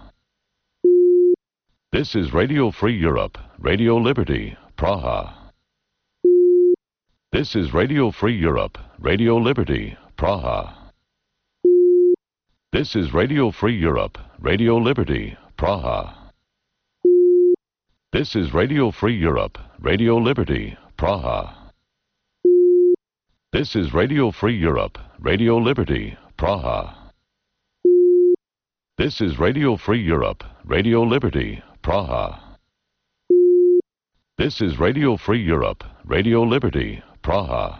This is Radio Free Europe, Radio Liberty, Praha. This is Radio Free Europe, Radio Liberty, Praha. This is Radio Free Europe, Radio Liberty, Praha. This is Radio Free Europe, Radio Liberty, Praha. This is Radio Free Europe, Radio Liberty, Praha. This is Radio Free Europe, Radio Liberty, Praha. This is Radio Free Europe, Radio Liberty, Praha.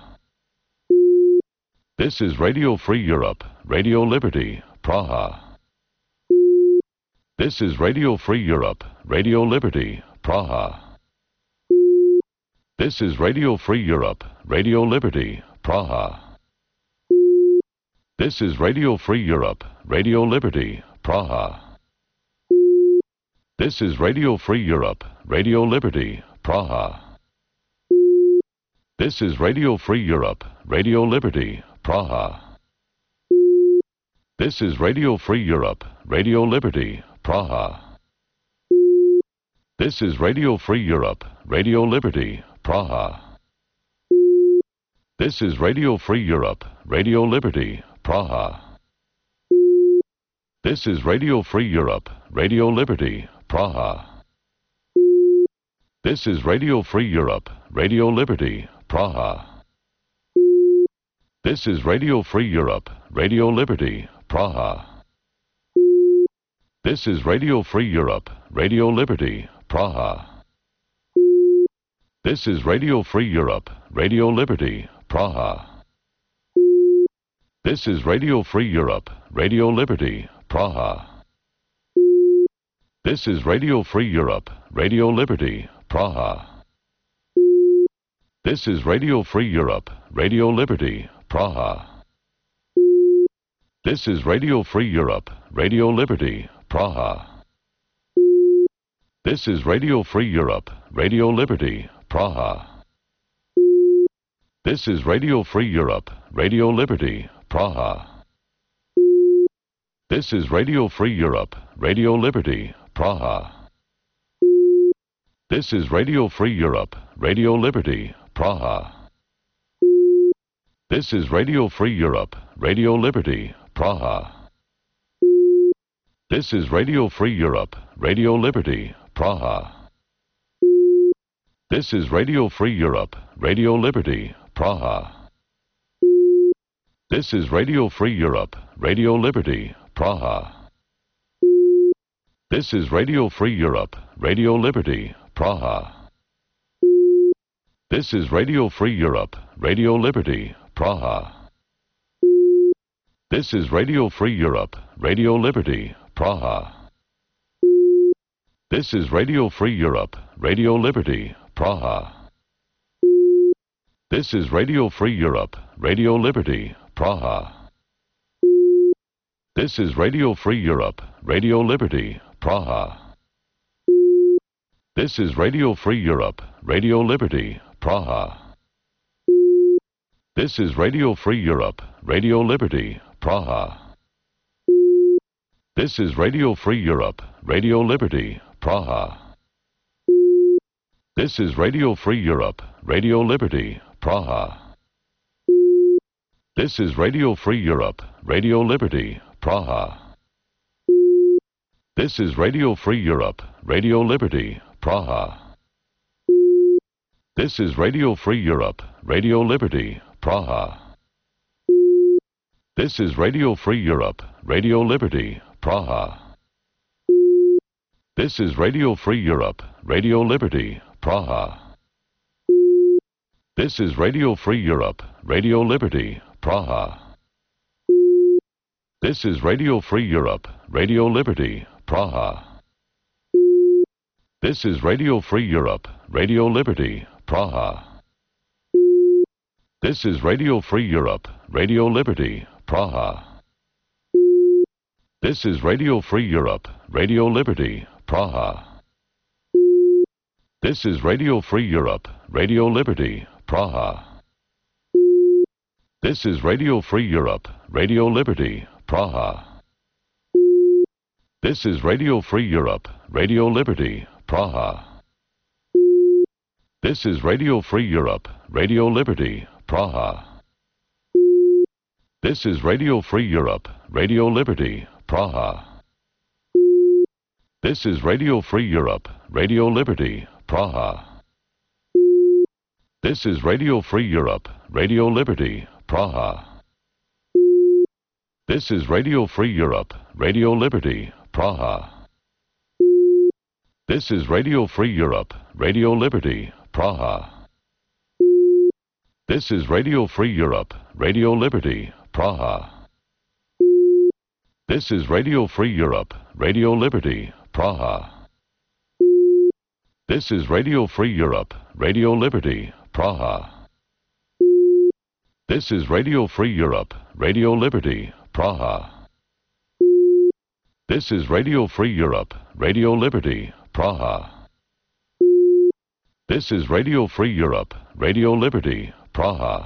This is Radio Free Europe, Radio Liberty, Praha. This is Radio Free Europe, Radio Liberty, Praha. This is Radio Free Europe, Radio Liberty, Praha. This is Radio Free Europe, Radio Liberty, Praha. This is Radio Free Europe, Radio Liberty, Praha. This is Radio Free Europe, Radio Liberty, Praha. This is Radio Free Europe, Radio Liberty, Praha. This is Radio Free Europe, Radio Liberty, Praha. This is Radio Free Europe, Radio Liberty, Praha. This is Radio Free Europe, Radio Liberty, Praha. This is Radio Free Europe, Radio Liberty, Praha. This is Radio Free Europe, Radio Liberty, Praha. This is Radio Free Europe, Radio Liberty, Praha. This is Radio Free Europe, Radio Liberty, Praha. This is Radio Free Europe, Radio Liberty, Praha. This is Radio Free Europe, Radio Liberty, Praha. This is Radio Free Europe, Radio Liberty, Praha. This is Radio Free Europe, Radio Liberty, Praha. This is Radio Free Europe, Radio Liberty, Praha. This is Radio Free Europe, Radio Liberty, Praha. This is Radio Free Europe, Radio Liberty, Praha. This is Radio Free Europe, Radio Liberty, Praha. This is Radio Free Europe, Radio Liberty, Praha. This is Radio Free Europe, Radio Liberty, Praha. This is Radio Free Europe, Radio Liberty, Praha. This is Radio Free Europe, Radio Liberty, Praha. This is Radio Free Europe, Radio Liberty, Praha. This is Radio Free Europe, Radio Liberty, Praha. This is Radio Free Europe, Radio Liberty, Praha. This is Radio Free Europe, Radio Liberty, Praha. This is Radio Free Europe, Radio Liberty, Praha. This is Radio Free Europe, Radio Liberty, Praha. This is Radio Free Europe, Radio Liberty, Praha. This is Radio Free Europe, Radio Liberty, Praha. This is Radio Free Europe, Radio Liberty, Praha. This is Radio Free Europe, Radio Liberty, Praha. This is Radio Free Europe, Radio Liberty, Praha. This is Radio Free Europe, Radio Liberty, Praha. This is Radio Free Europe, Radio Liberty, Praha. This is Radio Free Europe, Radio Liberty, Praha. This is Radio Free Europe, Radio Liberty, Praha. This is Radio Free Europe, Radio Liberty, Praha. This is Radio Free Europe, Radio Liberty, Praha. This is Radio Free Europe, Radio Liberty, Praha. This is Radio Free Europe, Radio Liberty, Praha. This is Radio Free Europe, Radio Liberty, Praha. This is Radio Free Europe, Radio Liberty, Praha. This is Radio Free Europe, Radio Liberty, Praha. This is Radio Free Europe, Radio Liberty, Praha. This is Radio Free Europe, Radio Liberty, Praha. This is Radio Free Europe, Radio Liberty, Praha. This is Radio Free Europe, Radio Liberty, Praha. This is Radio Free Europe, Radio Liberty, Praha. This is Radio Free Europe, Radio Liberty, Praha. This is Radio Free Europe, Radio Liberty, Praha. This is Radio Free Europe, Radio Liberty, Praha. This is Radio Free Europe, Radio Liberty, Praha. This is Radio Free Europe, Radio Liberty, Praha. This is Radio Free Europe, Radio Liberty, Praha. This is Radio Free Europe, Radio Liberty, Praha. This is Radio Free Europe, Radio Liberty, Praha.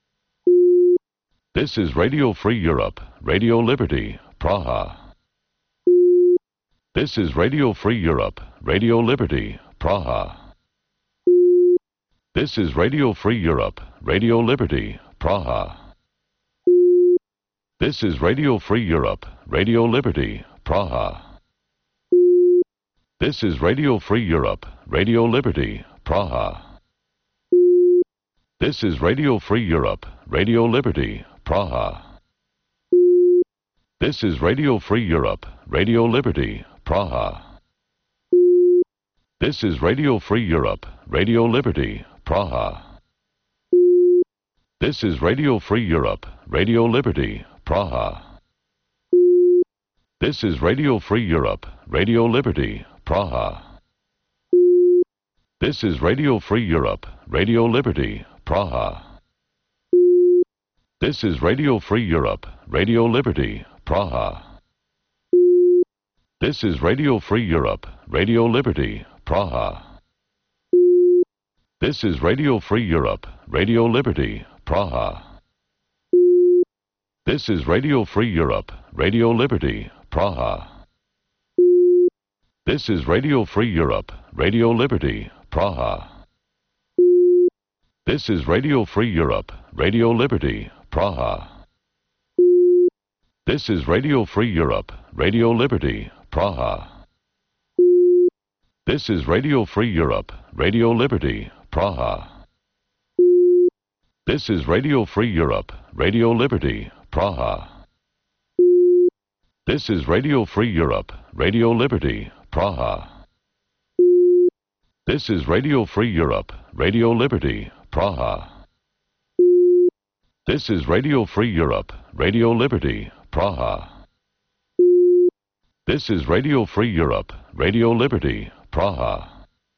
This is Radio Free Europe, Radio Liberty, Praha. This is Radio Free Europe, Radio Liberty, Praha. This is Radio Free Europe, Radio Liberty, Praha. This is Radio Free Europe, Radio Liberty, Praha. This is Radio Free Europe, Radio Liberty, Praha. This is Radio Free Europe, Radio Liberty, Praha. This is Radio Free Europe, Radio Liberty, Praha. This is Radio Free Europe, Radio Liberty, Praha. This is Radio Free Europe, Radio Liberty, Praha. This is Radio Free Europe, Radio Liberty, Praha. This is Radio Free Europe, Radio Liberty, Praha. This is Radio Free Europe, Radio Liberty, Praha. This is Radio Free Europe, Radio Liberty, Praha. This is Radio Free Europe, Radio Liberty, Praha. This is Radio Free Europe, Radio Liberty, Praha. This is Radio Free Europe, Radio Liberty, Praha. This is Radio Free Europe, Radio Liberty, Praha. This is Radio Free Europe, Radio Liberty, Praha. This is Radio Free Europe, Radio Liberty, Praha. This is Radio Free Europe, Radio Liberty, Praha. This is Radio Free Europe, Radio Liberty, Praha. This is Radio Free Europe, Radio Liberty, Praha. This is Radio Free Europe, Radio Liberty, Praha. This is Radio Free Europe, Radio Liberty, Praha.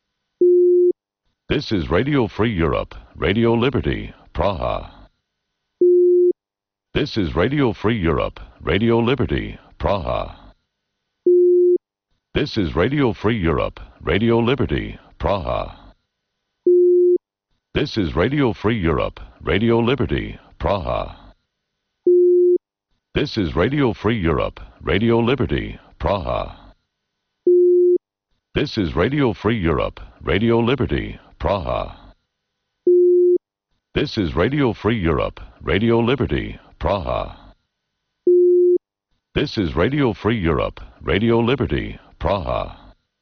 This is Radio Free Europe, Radio Liberty, Praha. This is Radio Free Europe, Radio Liberty, Praha. This is Radio Free Europe, Radio Liberty, Praha. This is Radio Free Europe, Radio Liberty, Praha. This is Radio Free Europe, Radio Liberty, Praha. This is Radio Free Europe, Radio Liberty, Praha. This is Radio Free Europe, Radio Liberty, Praha. This is Radio Free Europe, Radio Liberty, Praha.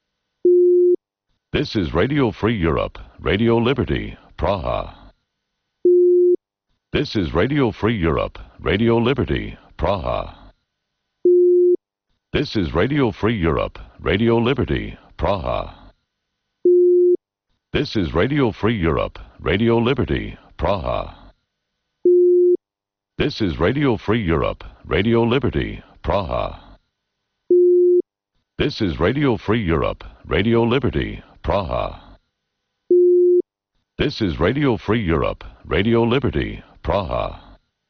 This is Radio Free Europe, Radio Liberty, Praha. This is Radio Free Europe, Radio Liberty, Praha. This is Radio Free Europe, Radio Liberty, Praha. This is Radio Free Europe, Radio Liberty, Praha. This is Radio Free Europe, Radio Liberty, Praha. This is Radio Free Europe, Radio Liberty, Praha. This is Radio Free Europe, Radio Liberty, Praha.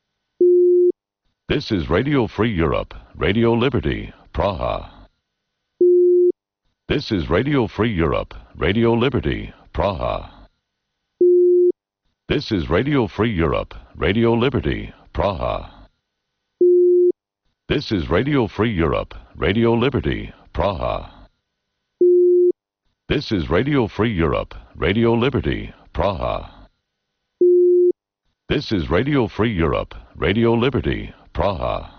This is Radio Free Europe, Radio Liberty, Praha. This is Radio Free Europe, Radio Liberty, Praha. This is Radio Free Europe, Radio Liberty, Praha. This is Radio Free Europe, Radio Liberty, Praha. This is Radio Free Europe, Radio Liberty, Praha. This is Radio Free Europe, Radio Liberty, Praha.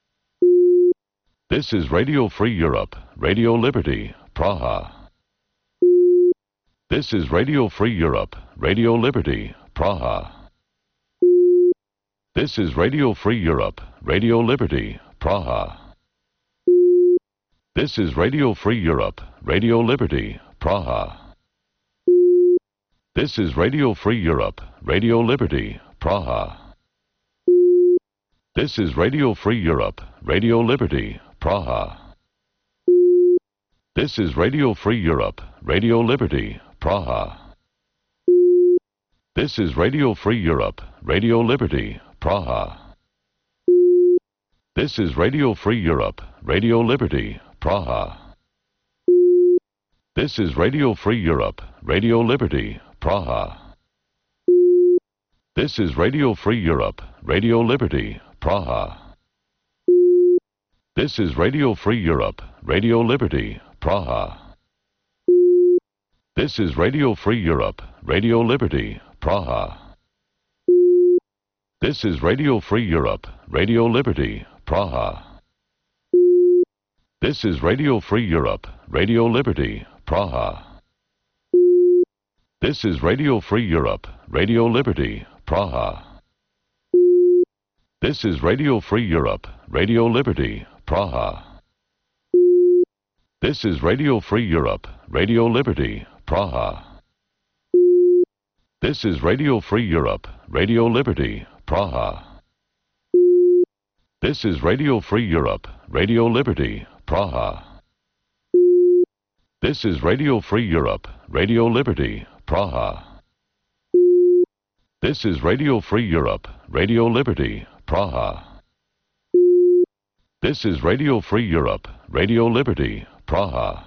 This is Radio Free Europe, Radio Liberty, Praha. This is Radio Free Europe, Radio Liberty, Praha. This is Radio Free Europe, Radio Liberty, Praha. This is Radio Free Europe, Radio Liberty, Praha. This is Radio Free Europe, Radio Liberty, Praha. This is Radio Free Europe, Radio Liberty, Praha. This is Radio Free Europe, Radio Liberty, Praha. This is Radio Free Europe, Radio Liberty, Praha. This is Radio Free Europe, Radio Liberty, Praha. This is Radio Free Europe, Radio Liberty, Praha. This is Radio Free Europe, Radio Liberty, Praha. This is Radio Free Europe, Radio Liberty, Praha. This is Radio Free Europe, Radio Liberty, Praha. This is Radio Free Europe, Radio Liberty, Praha. This is Radio Free Europe, Radio Liberty, Praha. This is Radio Free Europe, Radio Liberty, Praha. This is Radio Free Europe, Radio Liberty, Praha. This is Radio Free Europe, Radio Liberty, Praha. This is Radio Free Europe, Radio Liberty, Praha. This is Radio Free Europe, Radio Liberty, Praha. This is Radio Free Europe, Radio Liberty, Praha. This is Radio Free Europe, Radio Liberty, Praha. This is Radio Free Europe, Radio Liberty, Praha.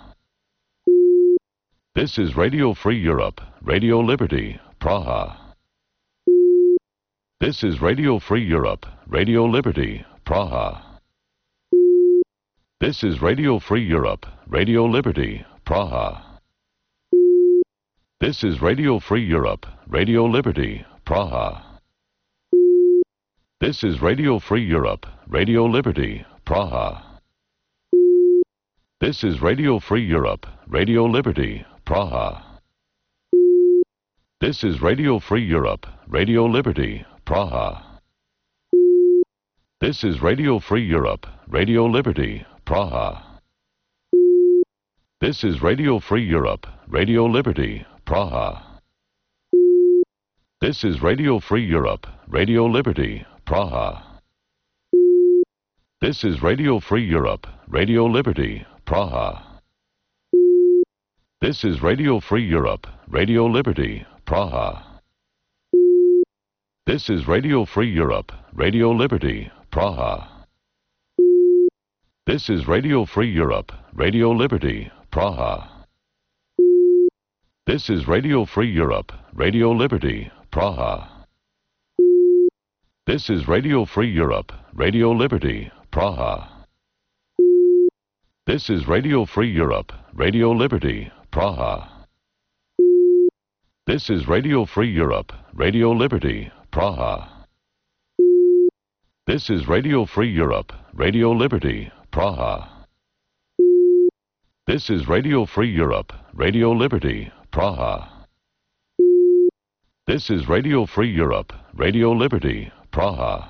This is Radio Free Europe, Radio Liberty, Praha. This is Radio Free Europe, Radio Liberty, Praha. This is Radio Free Europe, Radio Liberty, Praha. This is Radio Free Europe, Radio Liberty, Praha. This is Radio Free Europe, Radio Liberty, Praha. This is Radio Free Europe, Radio Liberty, Praha. This is Radio Free Europe, Radio Liberty, Praha. This is Radio Free Europe, Radio Liberty, Praha. This is Radio Free Europe, Radio Liberty, Praha. This is Radio Free Europe, Radio Liberty, Praha. This is Radio Free Europe, Radio Liberty, Praha. This is Radio Free Europe, Radio Liberty, Praha. This is Radio Free Europe, Radio Liberty, Praha. This is Radio Free Europe, Radio Liberty, Praha. This is Radio Free Europe, Radio Liberty, Praha. This is Radio Free Europe, Radio Liberty, Praha. This is Radio Free Europe, Radio Liberty, Praha. This is Radio Free Europe, Radio Liberty, Praha. This is Radio Free Europe, Radio Liberty, Praha. This is Radio Free Europe, Radio Liberty, Praha. This is Radio Free Europe, Radio Liberty, Praha.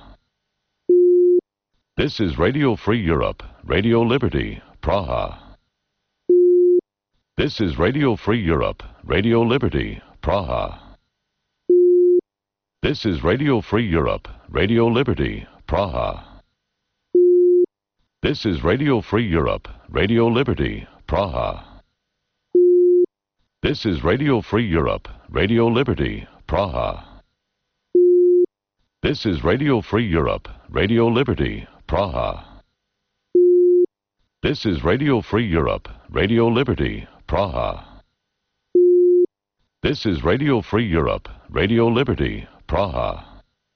This is Radio Free Europe, Radio Liberty, Praha. This is Radio Free Europe, Radio Liberty, Praha. This is Radio Free Europe, Radio Liberty, Praha. This is Radio Free Europe, Radio Liberty, Praha. This is Radio Free Europe, Radio Liberty, Praha. This is Radio Free Europe, Radio Liberty, Praha. This is Radio Free Europe, Radio Liberty, Praha. This is Radio Free Europe, Radio Liberty, Praha.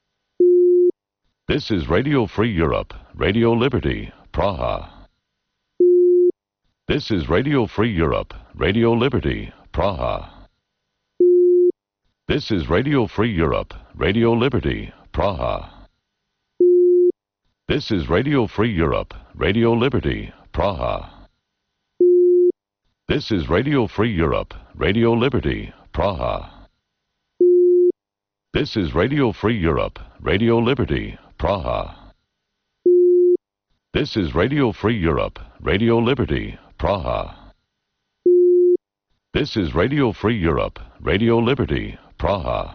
This is Radio Free Europe, Radio Liberty, Praha. This is Radio Free Europe, Radio Liberty, Praha. This is Radio Free Europe, Radio Liberty, Praha. This is Radio Free Europe, Radio Liberty, Praha. This is Radio Free Europe, Radio Liberty, Praha. This is Radio Free Europe, Radio Liberty, Praha. This is Radio Free Europe, Radio Liberty, Praha. This is Radio Free Europe, Radio Liberty, Praha.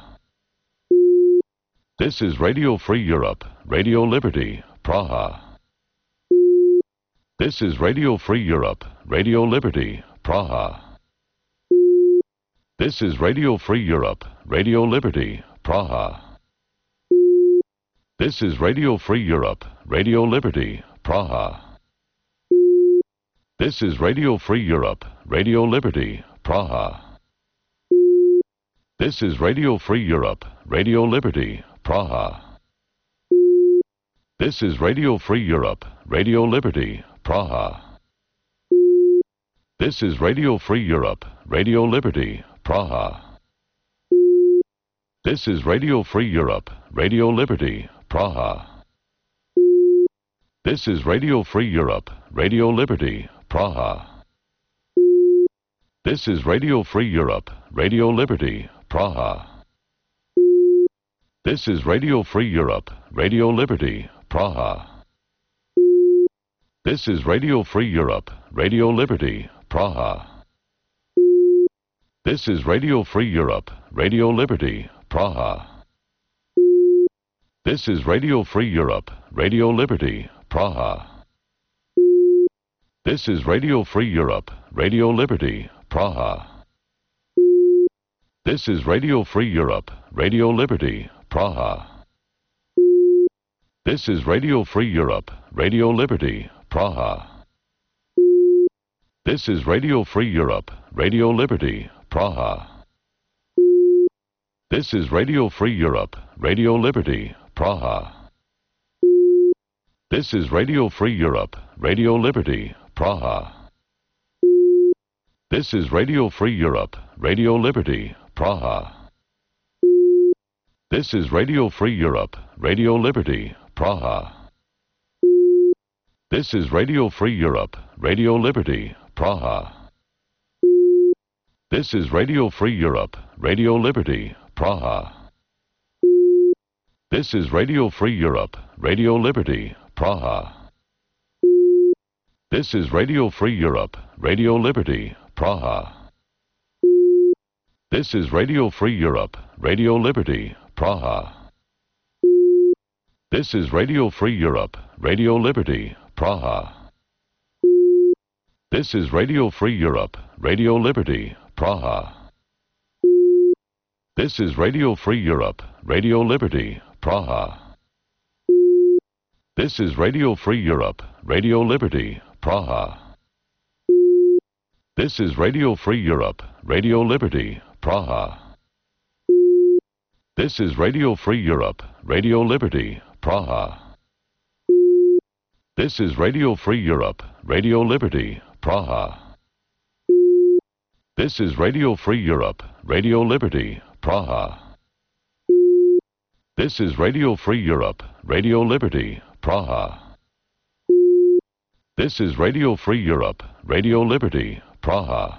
This is Radio Free Europe, Radio Liberty, Praha. This is Radio Free Europe, Radio Liberty, Praha. This is Radio Free Europe, Radio Liberty, Praha. This is Radio Free Europe, Radio Liberty, Praha. This is Radio Free Europe, Radio Liberty, Praha. This is Radio Free Europe, Radio Liberty, Praha. This is Radio Free Europe, Radio Liberty, Praha. This is Radio Free Europe, Radio Liberty, Praha. This is Radio Free Europe, Radio Liberty, Praha. This is Radio Free Europe, Radio Liberty, Praha. This is Radio Free Europe, Radio Liberty, Praha. This is Radio Free Europe, Radio Liberty, Praha. This is Radio Free Europe, Radio Liberty, Praha. This is Radio Free Europe, Radio Liberty, Praha. This is Radio Free Europe, Radio Liberty, Praha. This is Radio Free Europe, Radio Liberty, Praha. This is Radio Free Europe, Radio Liberty, Praha. This is Radio Free Europe, Radio Liberty, Praha. This is Radio Free Europe, Radio Liberty, Praha. This is Radio Free Europe, Radio Liberty, Praha. This is Radio Free Europe, Radio Liberty, Praha. This is Radio Free Europe, Radio Liberty, Praha. This is Radio Free Europe, Radio Liberty, Praha. This is Radio Free Europe, Radio Liberty, Praha. This is Radio Free Europe, Radio Liberty, Praha. This is Radio Free Europe, Radio Liberty, Praha. This is Radio Free Europe, Radio Liberty, Praha. This is Radio Free Europe, Radio Liberty, Praha. This is Radio Free Europe, Radio Liberty, Praha. This is Radio Free Europe, Radio Liberty, Praha. This is Radio Free Europe, Radio Liberty, Praha. This is Radio Free Europe, Radio Liberty, Praha. This is Radio Free Europe, Radio Liberty, Praha. This is Radio Free Europe, Radio Liberty, Praha. This is Radio Free Europe, Radio Liberty, Praha. This is Radio Free Europe, Radio Liberty, Praha. This is Radio Free Europe, Radio Liberty, Praha. This is Radio Free Europe, Radio Liberty, Praha.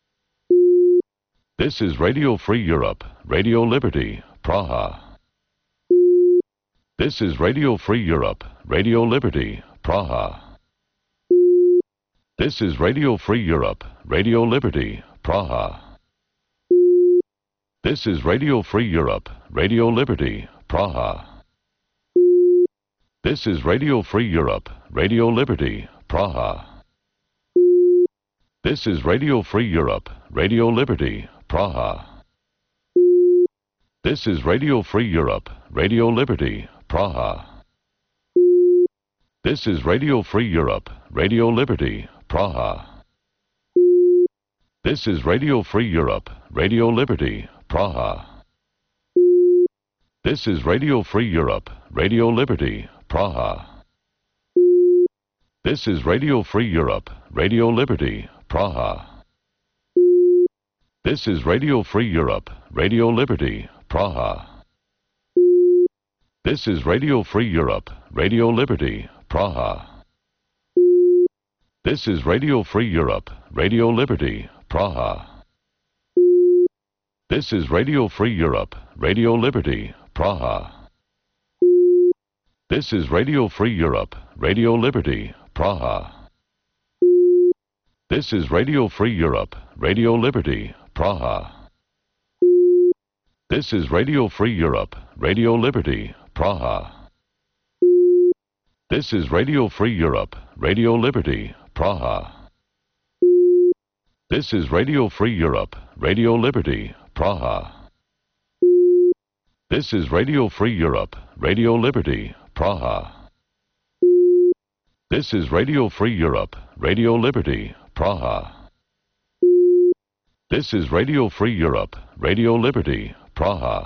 This is Radio Free Europe, Radio Liberty, Praha. This is Radio Free Europe, Radio Liberty, Praha. This is Radio Free Europe, Radio Liberty, Praha. This is Radio Free Europe, Radio Liberty, Praha. This is Radio Free Europe, Radio Liberty, Praha. This is Radio Free Europe, Radio Liberty, Praha. This is Radio Free Europe, Radio Liberty, Praha. This is Radio Free Europe, Radio Liberty, Praha. This is Radio Free Europe, Radio Liberty, Praha. This is Radio Free Europe, Radio Liberty, Praha. This is Radio Free Europe, Radio Liberty, Praha. This is Radio Free Europe, Radio Liberty, Praha. This is Radio Free Europe, Radio Liberty, Praha. This is Radio Free Europe, Radio Liberty, Praha. This is Radio Free Europe, Radio Liberty, Praha. This is Radio Free Europe, Radio Liberty, Praha. This is Radio Free Europe, Radio Liberty, Praha. This is Radio Free Europe, Radio Liberty, Praha. This is Radio Free Europe, Radio Liberty, Praha. This is Radio Free Europe, Radio Liberty, Praha. This is Radio Free Europe, Radio Liberty, Praha. This is Radio Free Europe, Radio Liberty, Praha. This is Radio Free Europe, Radio Liberty, Praha.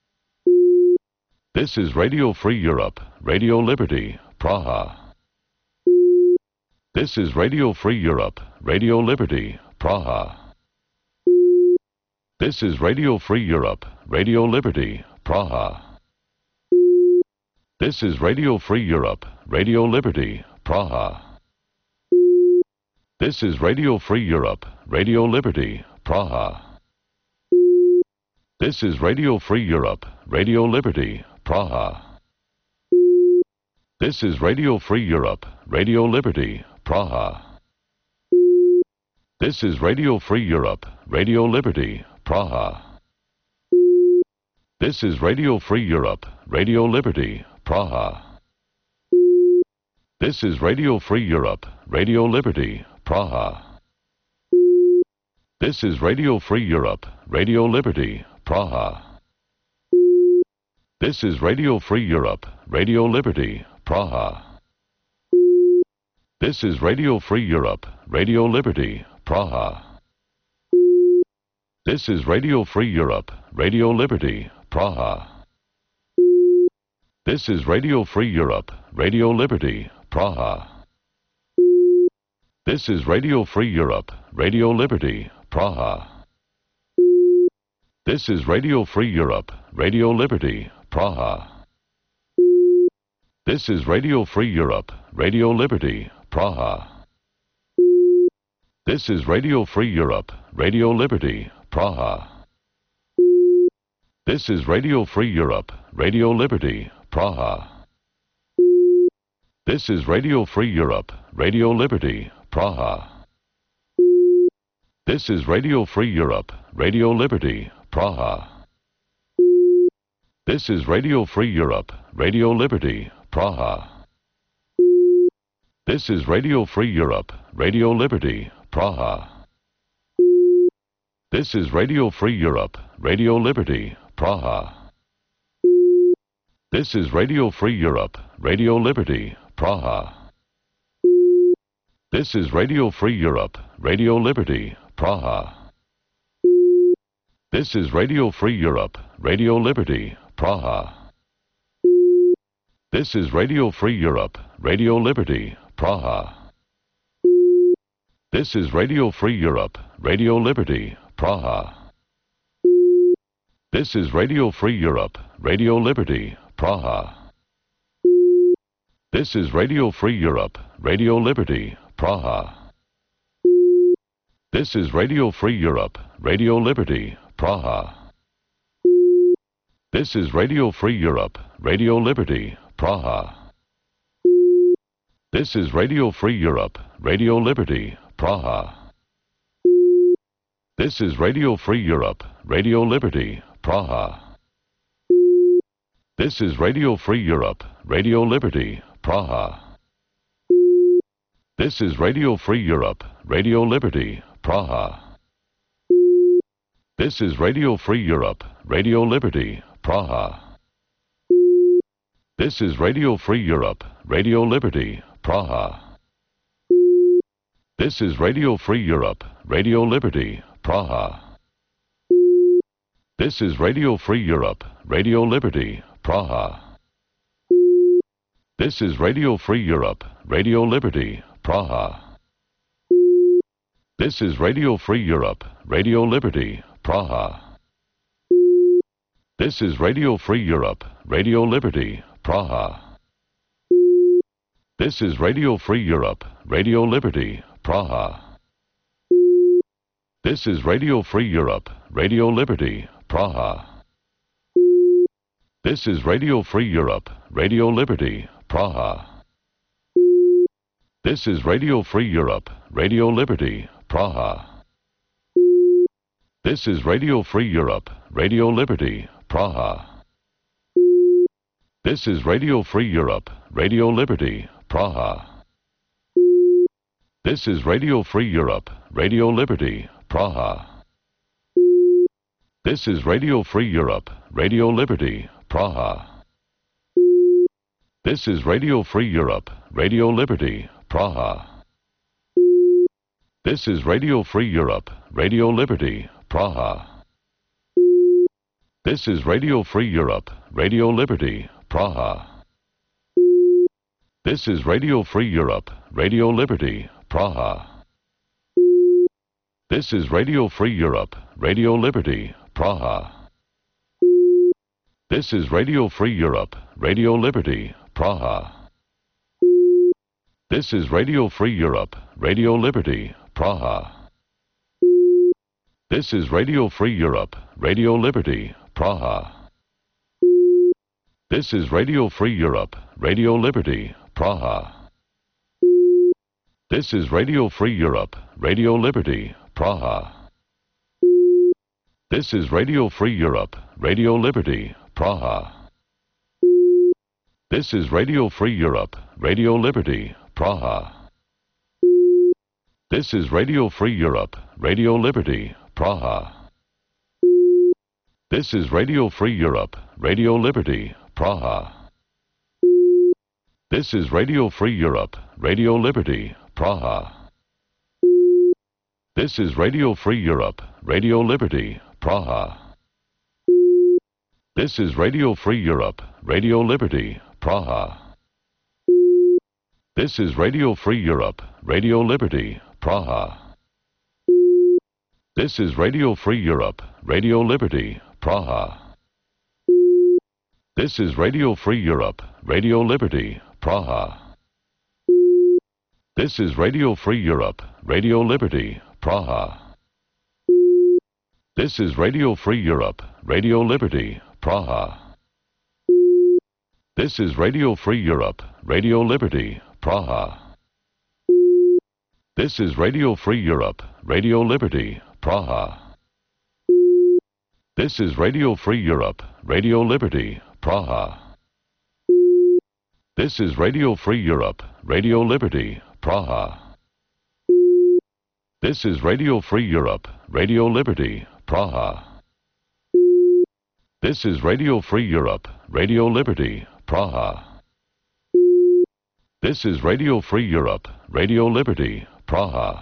This is Radio Free Europe, Radio Liberty, Praha. This is Radio Free Europe, Radio Liberty, Praha. This is Radio Free Europe, Radio Liberty, Praha. This is Radio Free Europe, Radio Liberty, Praha. This is Radio Free Europe, Radio Liberty, Praha. This is Radio Free Europe, Radio Liberty, Praha. This is Radio Free Europe, Radio Liberty, Praha. This is Radio Free Europe, Radio Liberty, Praha. This is Radio Free Europe, Radio Liberty, Praha. This is Radio Free Europe, Radio Liberty, Praha. This is Radio Free Europe, Radio Liberty, Praha. This is Radio Free Europe, Radio Liberty, Praha. This is Radio Free Europe, Radio Liberty, Praha. This is Radio Free Europe, Radio Liberty, Praha. This is Radio Free Europe, Radio Liberty, Praha. This is Radio Free Europe, Radio Liberty, Praha. This is Radio Free Europe, Radio Liberty, Praha. This is Radio Free Europe, Radio Liberty, Praha. This is Radio Free Europe, Radio Liberty, Praha. This is Radio Free Europe, Radio Liberty, Praha. This is Radio Free Europe, Radio Liberty, Praha. This is Radio Free Europe, Radio Liberty, Praha. This is Radio Free Europe, Radio Liberty, Praha. This is Radio Free Europe, Radio Liberty, Praha. This is Radio Free Europe, Radio Liberty, Praha. This is Radio Free Europe, Radio Liberty, Praha. This is Radio Free Europe, Radio Liberty, Praha. This is Radio Free Europe, Radio Liberty, Praha. This is Radio Free Europe, Radio Liberty, Praha. This is Radio Free Europe, Radio Liberty, Praha. This is Radio Free Europe, Radio Liberty, Praha. This is Radio Free Europe, Radio Liberty, Praha. This is Radio Free Europe, Radio Liberty, Praha. This is Radio Free Europe, Radio Liberty, Praha. This is Radio Free Europe, Radio Liberty, Praha. This is Radio Free Europe, Radio Liberty, Praha. This is Radio Free Europe, Radio Liberty, Praha. This is Radio Free Europe, Radio Liberty, Praha. This is Radio Free Europe, Radio Liberty, Praha. This is Radio Free Europe, Radio Liberty, Praha. This is Radio Free Europe, Radio Liberty, Praha. This is Radio Free Europe, Radio Liberty, Praha. This is Radio Free Europe, Radio Liberty, Praha. This is Radio Free Europe, Radio Liberty, Praha. This is Radio Free Europe, Radio Liberty, Praha. This is Radio Free Europe, Radio Liberty, Praha. This is Radio Free Europe, Radio Liberty, Praha. This is Radio Free Europe, Radio Liberty, Praha. This is Radio Free Europe, Radio Liberty, Praha. This is Radio Free Europe, Radio Liberty, Praha. This is Radio Free Europe, Radio Liberty, Praha. This is Radio Free Europe, Radio Liberty, Praha. This is Radio Free Europe, Radio Liberty, Praha. This is Radio Free Europe, Radio Liberty, Praha. This is Radio Free Europe, Radio Liberty, Praha. This is Radio Free Europe, Radio Liberty, Praha. This is Radio Free Europe, Radio Liberty, Praha. This is Radio Free Europe, Radio Liberty, Praha. This is Radio Free Europe, Radio Liberty, Praha. This is Radio Free Europe, Radio Liberty, Praha. This is Radio Free Europe, Radio Liberty, Praha. This is Radio Free Europe, Radio Liberty, Praha. This is Radio Free Europe, Radio Liberty, Praha. This is Radio Free Europe, Radio Liberty, Praha. This is Radio Free Europe, Radio Liberty, Praha. This is Radio Free Europe, Radio Liberty, Praha. This is Radio Free Europe, Radio Liberty, Praha. This is Radio Free Europe, Radio Liberty, Praha. This is Radio Free Europe, Radio Liberty, Praha. This is Radio Free Europe, Radio Liberty, Praha. This is Radio Free Europe, Radio Liberty, Praha. This is Radio Free Europe, Radio Liberty, Praha. This is Radio Free Europe, Radio Liberty, Praha. This is Radio Free Europe, Radio Liberty, Praha. This is Radio Free Europe, Radio Liberty, Praha. This is Radio Free Europe, Radio Liberty, Praha. This is Radio Free Europe, Radio Liberty, Praha. This is Radio Free Europe, Radio Liberty, Praha. This is Radio Free Europe, Radio Liberty, Praha. This is Radio Free Europe, Radio Liberty, Praha. This is Radio Free Europe, Radio Liberty, Praha. This is Radio Free Europe, Radio Liberty, Praha.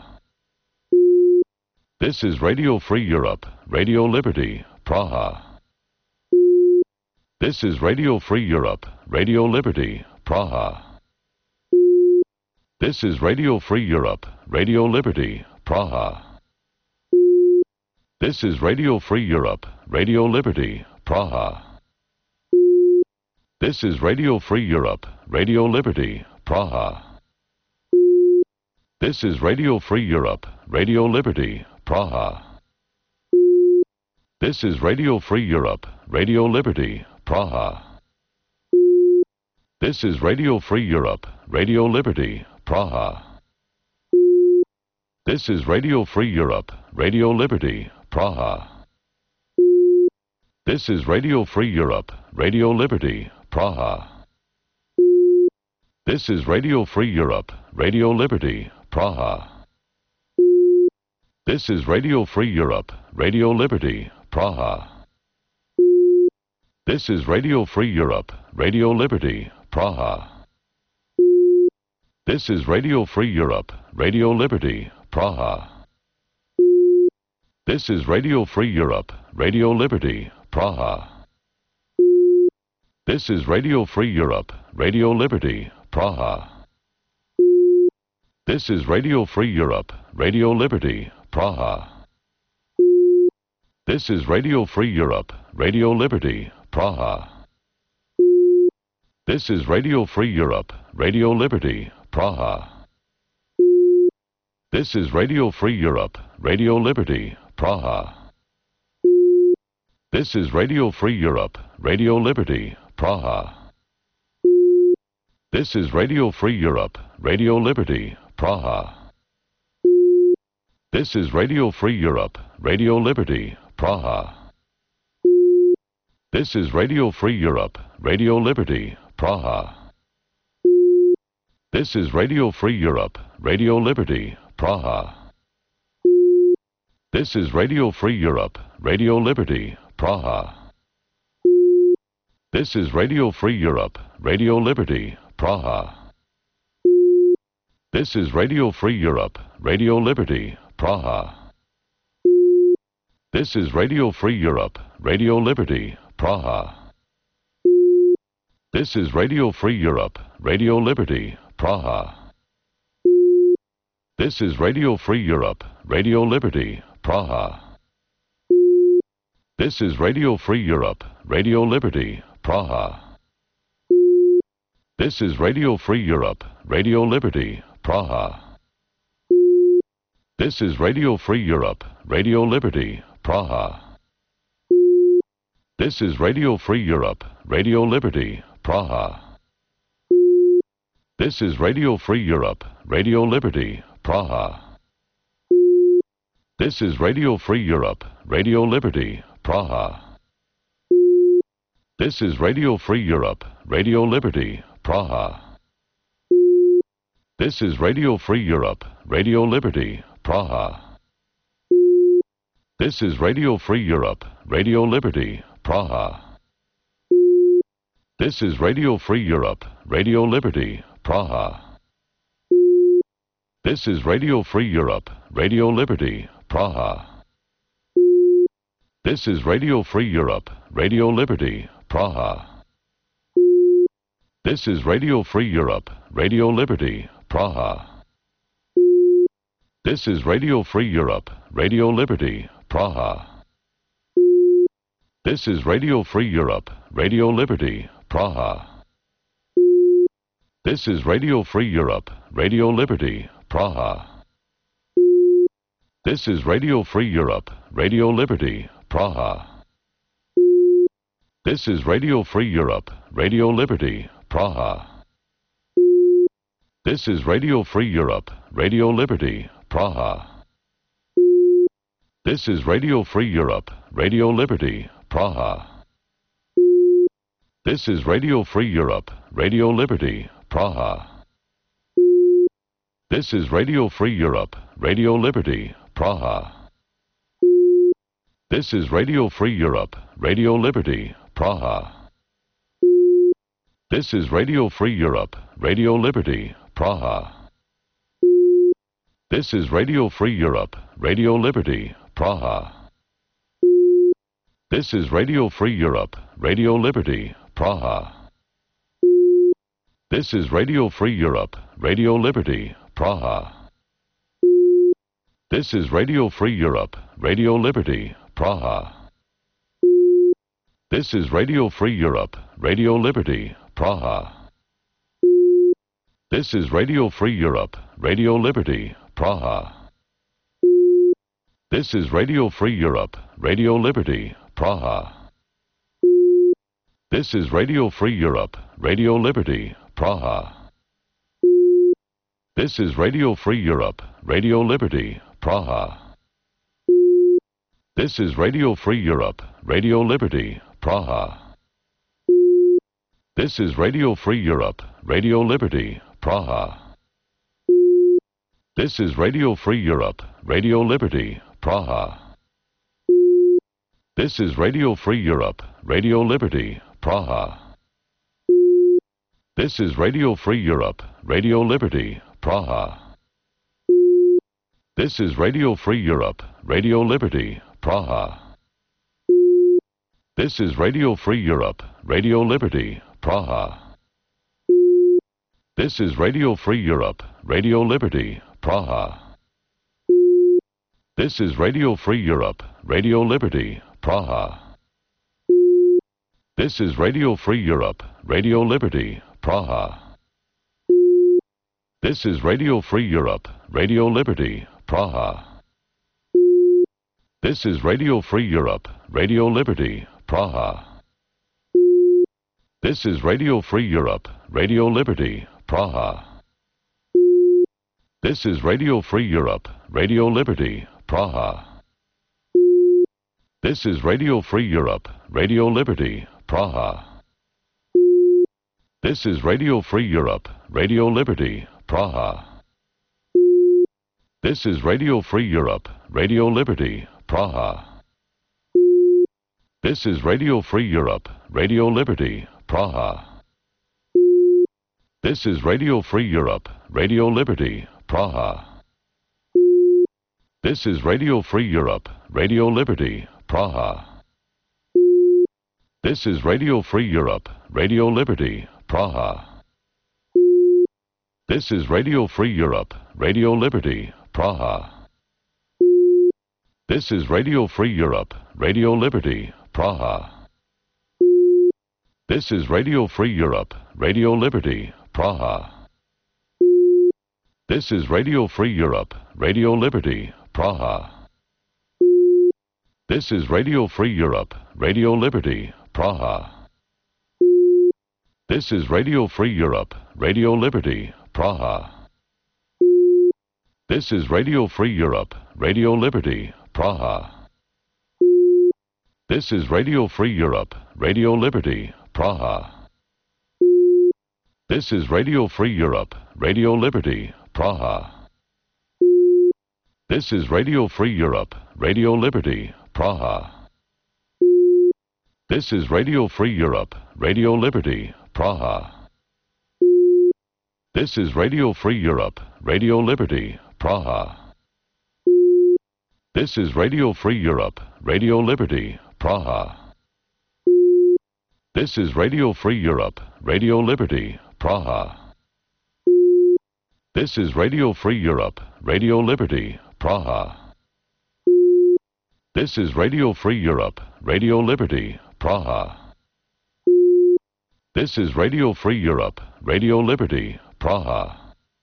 This is Radio Free Europe, Radio Liberty, Praha. This is Radio Free Europe, Radio Liberty, Praha. This is Radio Free Europe, Radio Liberty, Praha. This is Radio Free Europe, Radio Liberty, Praha. This is Radio Free Europe, Radio Liberty, Praha. This is Radio Free Europe, Radio Liberty, Praha. This is Radio Free Europe, Radio Liberty, Praha. This is Radio Free Europe, Radio Liberty, Praha. This is Radio Free Europe, Radio Liberty, Praha. This is Radio Free Europe, Radio Liberty, Praha. This is Radio Free Europe, Radio Liberty, Praha. This is Radio Free Europe, Radio Liberty, Praha. This is Radio Free Europe, Radio Liberty, Praha. This is Radio Free Europe, Radio Liberty, Praha. This is Radio Free Europe, Radio Liberty, Praha. This is Radio Free Europe, Radio Liberty, Praha. This is Radio Free Europe, Radio Liberty, Praha. This is Radio Free Europe, Radio Liberty, Praha. This is Radio Free Europe, Radio Liberty, Praha. This is Radio Free Europe, Radio Liberty, Praha. This is Radio Free Europe, Radio Liberty, Praha. This is Radio Free Europe, Radio Liberty, Praha. This is Radio Free Europe, Radio Liberty, Praha. This is Radio Free Europe, Radio Liberty, Praha. This is Radio Free Europe, Radio Liberty, Praha. This is Radio Free Europe, Radio Liberty, Praha. This is Radio Free Europe, Radio Liberty, Praha. This is Radio Free Europe, Radio Liberty, Praha. This is Radio Free Europe, Radio Liberty, Praha. This is Radio Free Europe, Radio Liberty, Praha. This is Radio Free Europe, Radio Liberty, Praha. This is Radio Free Europe, Radio Liberty, Praha. This is Radio Free Europe, Radio Liberty, Praha. This is Radio Free Europe, Radio Liberty, Praha. This is Radio Free Europe, Radio Liberty, Praha. This is Radio Free Europe, Radio Liberty, Praha. This is Radio Free Europe, Radio Liberty, Praha. This is Radio Free Europe, Radio Liberty, Praha. This is Radio Free Europe, Radio Liberty, Praha. This is Radio Free Europe, Radio Liberty, Praha. This is Radio Free Europe, Radio Liberty, Praha. This is Radio Free Europe, Radio Liberty, Praha. This is Radio Free Europe, Radio Liberty, Praha. This is Radio Free Europe, Radio Liberty, Praha. This is Radio Free Europe, Radio Liberty, Praha. This is Radio Free Europe, Radio Liberty, Praha. This is Radio Free Europe, Radio Liberty, Praha. This is Radio Free Europe, Radio Liberty, Praha. This is Radio Free Europe, Radio Liberty, Praha. This is Radio Free Europe, Radio Liberty, Praha. This is Radio Free Europe, Radio Liberty, Praha. This is Radio Free Europe, Radio Liberty, Praha. This is Radio Free Europe, Radio Liberty, Praha. This is Radio Free Europe, Radio Liberty, Praha. This is Radio Free Europe, Radio Liberty, Praha. This is Radio Free Europe, Radio Liberty, Praha. This is Radio Free Europe, Radio Liberty, Praha. This is Radio Free Europe, Radio Liberty, Praha. This is Radio Free Europe, Radio Liberty, Praha. This is Radio Free Europe, Radio Liberty, Praha. This is Radio Free Europe, Radio Liberty, Praha. This is Radio Free Europe, Radio Liberty, Praha. This is Radio Free Europe, Radio Liberty, Praha. This is Radio Free Europe, Radio Liberty, Praha. This is Radio Free Europe, Radio Liberty, Praha. This is Radio Free Europe, Radio Liberty, Praha. This is Radio Free Europe, Radio Liberty, Praha. This is Radio Free Europe, Radio Liberty, Praha. This is Radio Free Europe, Radio Liberty, Praha. This is Radio Free Europe, Radio Liberty, Praha. This is Radio Free Europe, Radio Liberty, Praha. This is Radio Free Europe, Radio Liberty, Praha. This is Radio Free Europe, Radio Liberty, Praha. This is Radio Free Europe, Radio Liberty, Praha. This is Radio Free Europe, Radio Liberty, Praha. This is Radio Free Europe, Radio Liberty, Praha. This is Radio Free Europe, Radio Liberty, Praha. This is Radio Free Europe, Radio Liberty, Praha. This is Radio Free Europe, Radio Liberty, Praha. This is Radio Free Europe, Radio Liberty, Praha. This is Radio Free Europe, Radio Liberty, Praha. This is Radio Free Europe, Radio Liberty, Praha. This is Radio Free Europe, Radio Liberty, Praha. This is Radio Free Europe, Radio Liberty, Praha. This is Radio Free Europe, Radio Liberty, Praha. This is Radio Free Europe, Radio Liberty, Praha. This is Radio Free Europe, Radio Liberty, Praha. This is Radio Free Europe, Radio Liberty, Praha. This is Radio Free Europe, Radio Liberty, Praha. This is Radio Free Europe, Radio Liberty, Praha. This is Radio Free Europe, Radio Liberty, Praha. This is Radio Free Europe, Radio Liberty, Praha. This is Radio Free Europe, Radio Liberty, Praha. This is Radio Free Europe, Radio Liberty, Praha. This is Radio Free Europe, Radio Liberty, Praha. This is Radio Free Europe, Radio Liberty, Praha. This is Radio Free Europe, Radio Liberty, Praha. This is Radio Free Europe, Radio Liberty, Praha. This is Radio Free Europe, Radio Liberty, Praha. This is Radio Free Europe, Radio Liberty, Praha. This is Radio Free Europe, Radio Liberty, Praha. This is Radio Free Europe, Radio Liberty, Praha.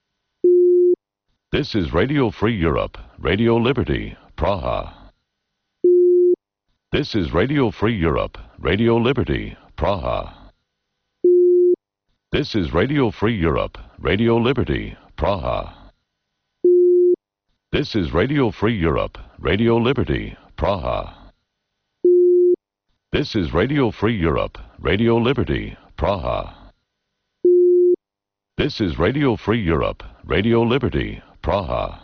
This is Radio Free Europe, Radio Liberty, Praha. This is Radio Free Europe, Radio Liberty, Praha. This is Radio Free Europe, Radio Liberty, Praha. This is Radio Free Europe, Radio Liberty, Praha. This is Radio Free Europe, Radio Liberty, Praha. This is Radio Free Europe, Radio Liberty, Praha.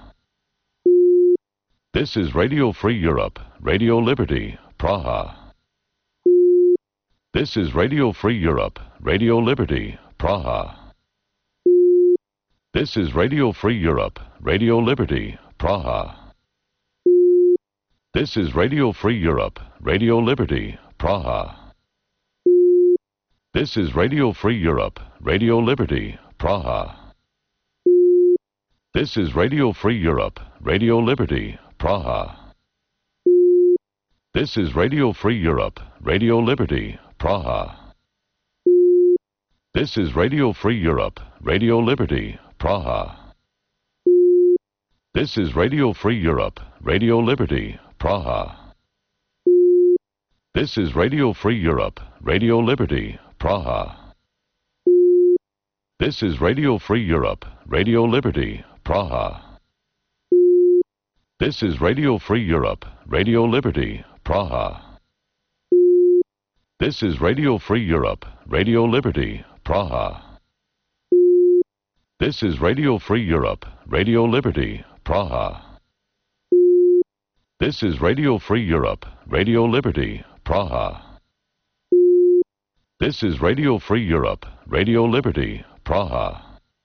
This is Radio Free Europe, Radio Liberty, Praha. This is Radio Free Europe, Radio Liberty, Praha. This is Radio Free Europe, Radio Liberty, Praha. This is Radio Free Europe, Radio Liberty, Praha. This is Radio Free Europe, Radio Liberty, Praha. This is Radio Free Europe, Radio Liberty, Praha. This is Radio Free Europe, Radio Liberty, Praha. This is Radio Free Europe, Radio Liberty, Praha. This is Radio Free Europe, Radio Liberty, Praha. This is Radio Free Europe, Radio Liberty, Praha. This is Radio Free Europe, Radio Liberty, Praha. This is Radio Free Europe, Radio Liberty, Praha. This is Radio Free Europe, Radio Liberty, Praha. This is Radio Free Europe, Radio Liberty, Praha. This is Radio Free Europe, Radio Liberty, Praha. This is Radio Free Europe, Radio Liberty, Praha.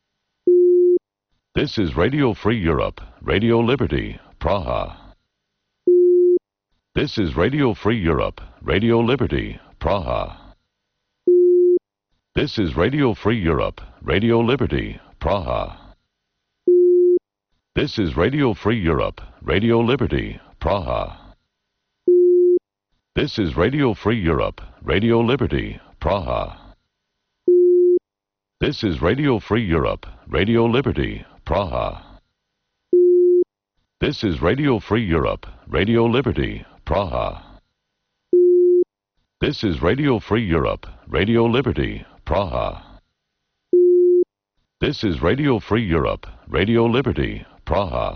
This is Radio Free Europe, Radio Liberty, Praha. This is Radio Free Europe, Radio Liberty, Praha. This is Radio Free Europe, Radio Liberty, Praha. This is Radio Free Europe, Radio Liberty, Praha. This is Radio Free Europe, Radio Liberty, Praha. This is Radio Free Europe, Radio Liberty, Praha. This is Radio Free Europe, Radio Liberty, Praha. This is Radio Free Europe, Radio Liberty, Praha. This is Radio Free Europe, Radio Liberty, Praha.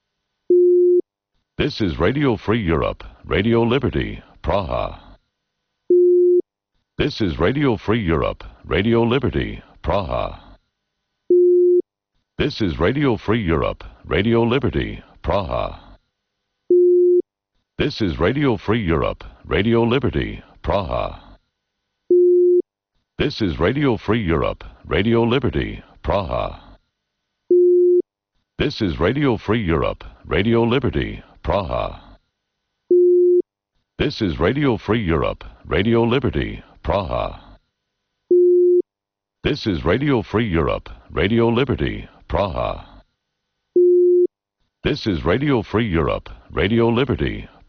This is Radio Free Europe, Radio Liberty, Praha. This is Radio Free Europe, Radio Liberty, Praha. This is Radio Free Europe, Radio Liberty, Praha. This is Radio Free Europe, Radio Liberty, Praha. This is Radio Free Europe, Radio Liberty, Praha. This is Radio Free Europe, Radio Liberty, Praha. This is Radio Free Europe, Radio Liberty, Praha. This is Radio Free Europe, Radio Liberty, Praha. This is Radio Free Europe, Radio Liberty,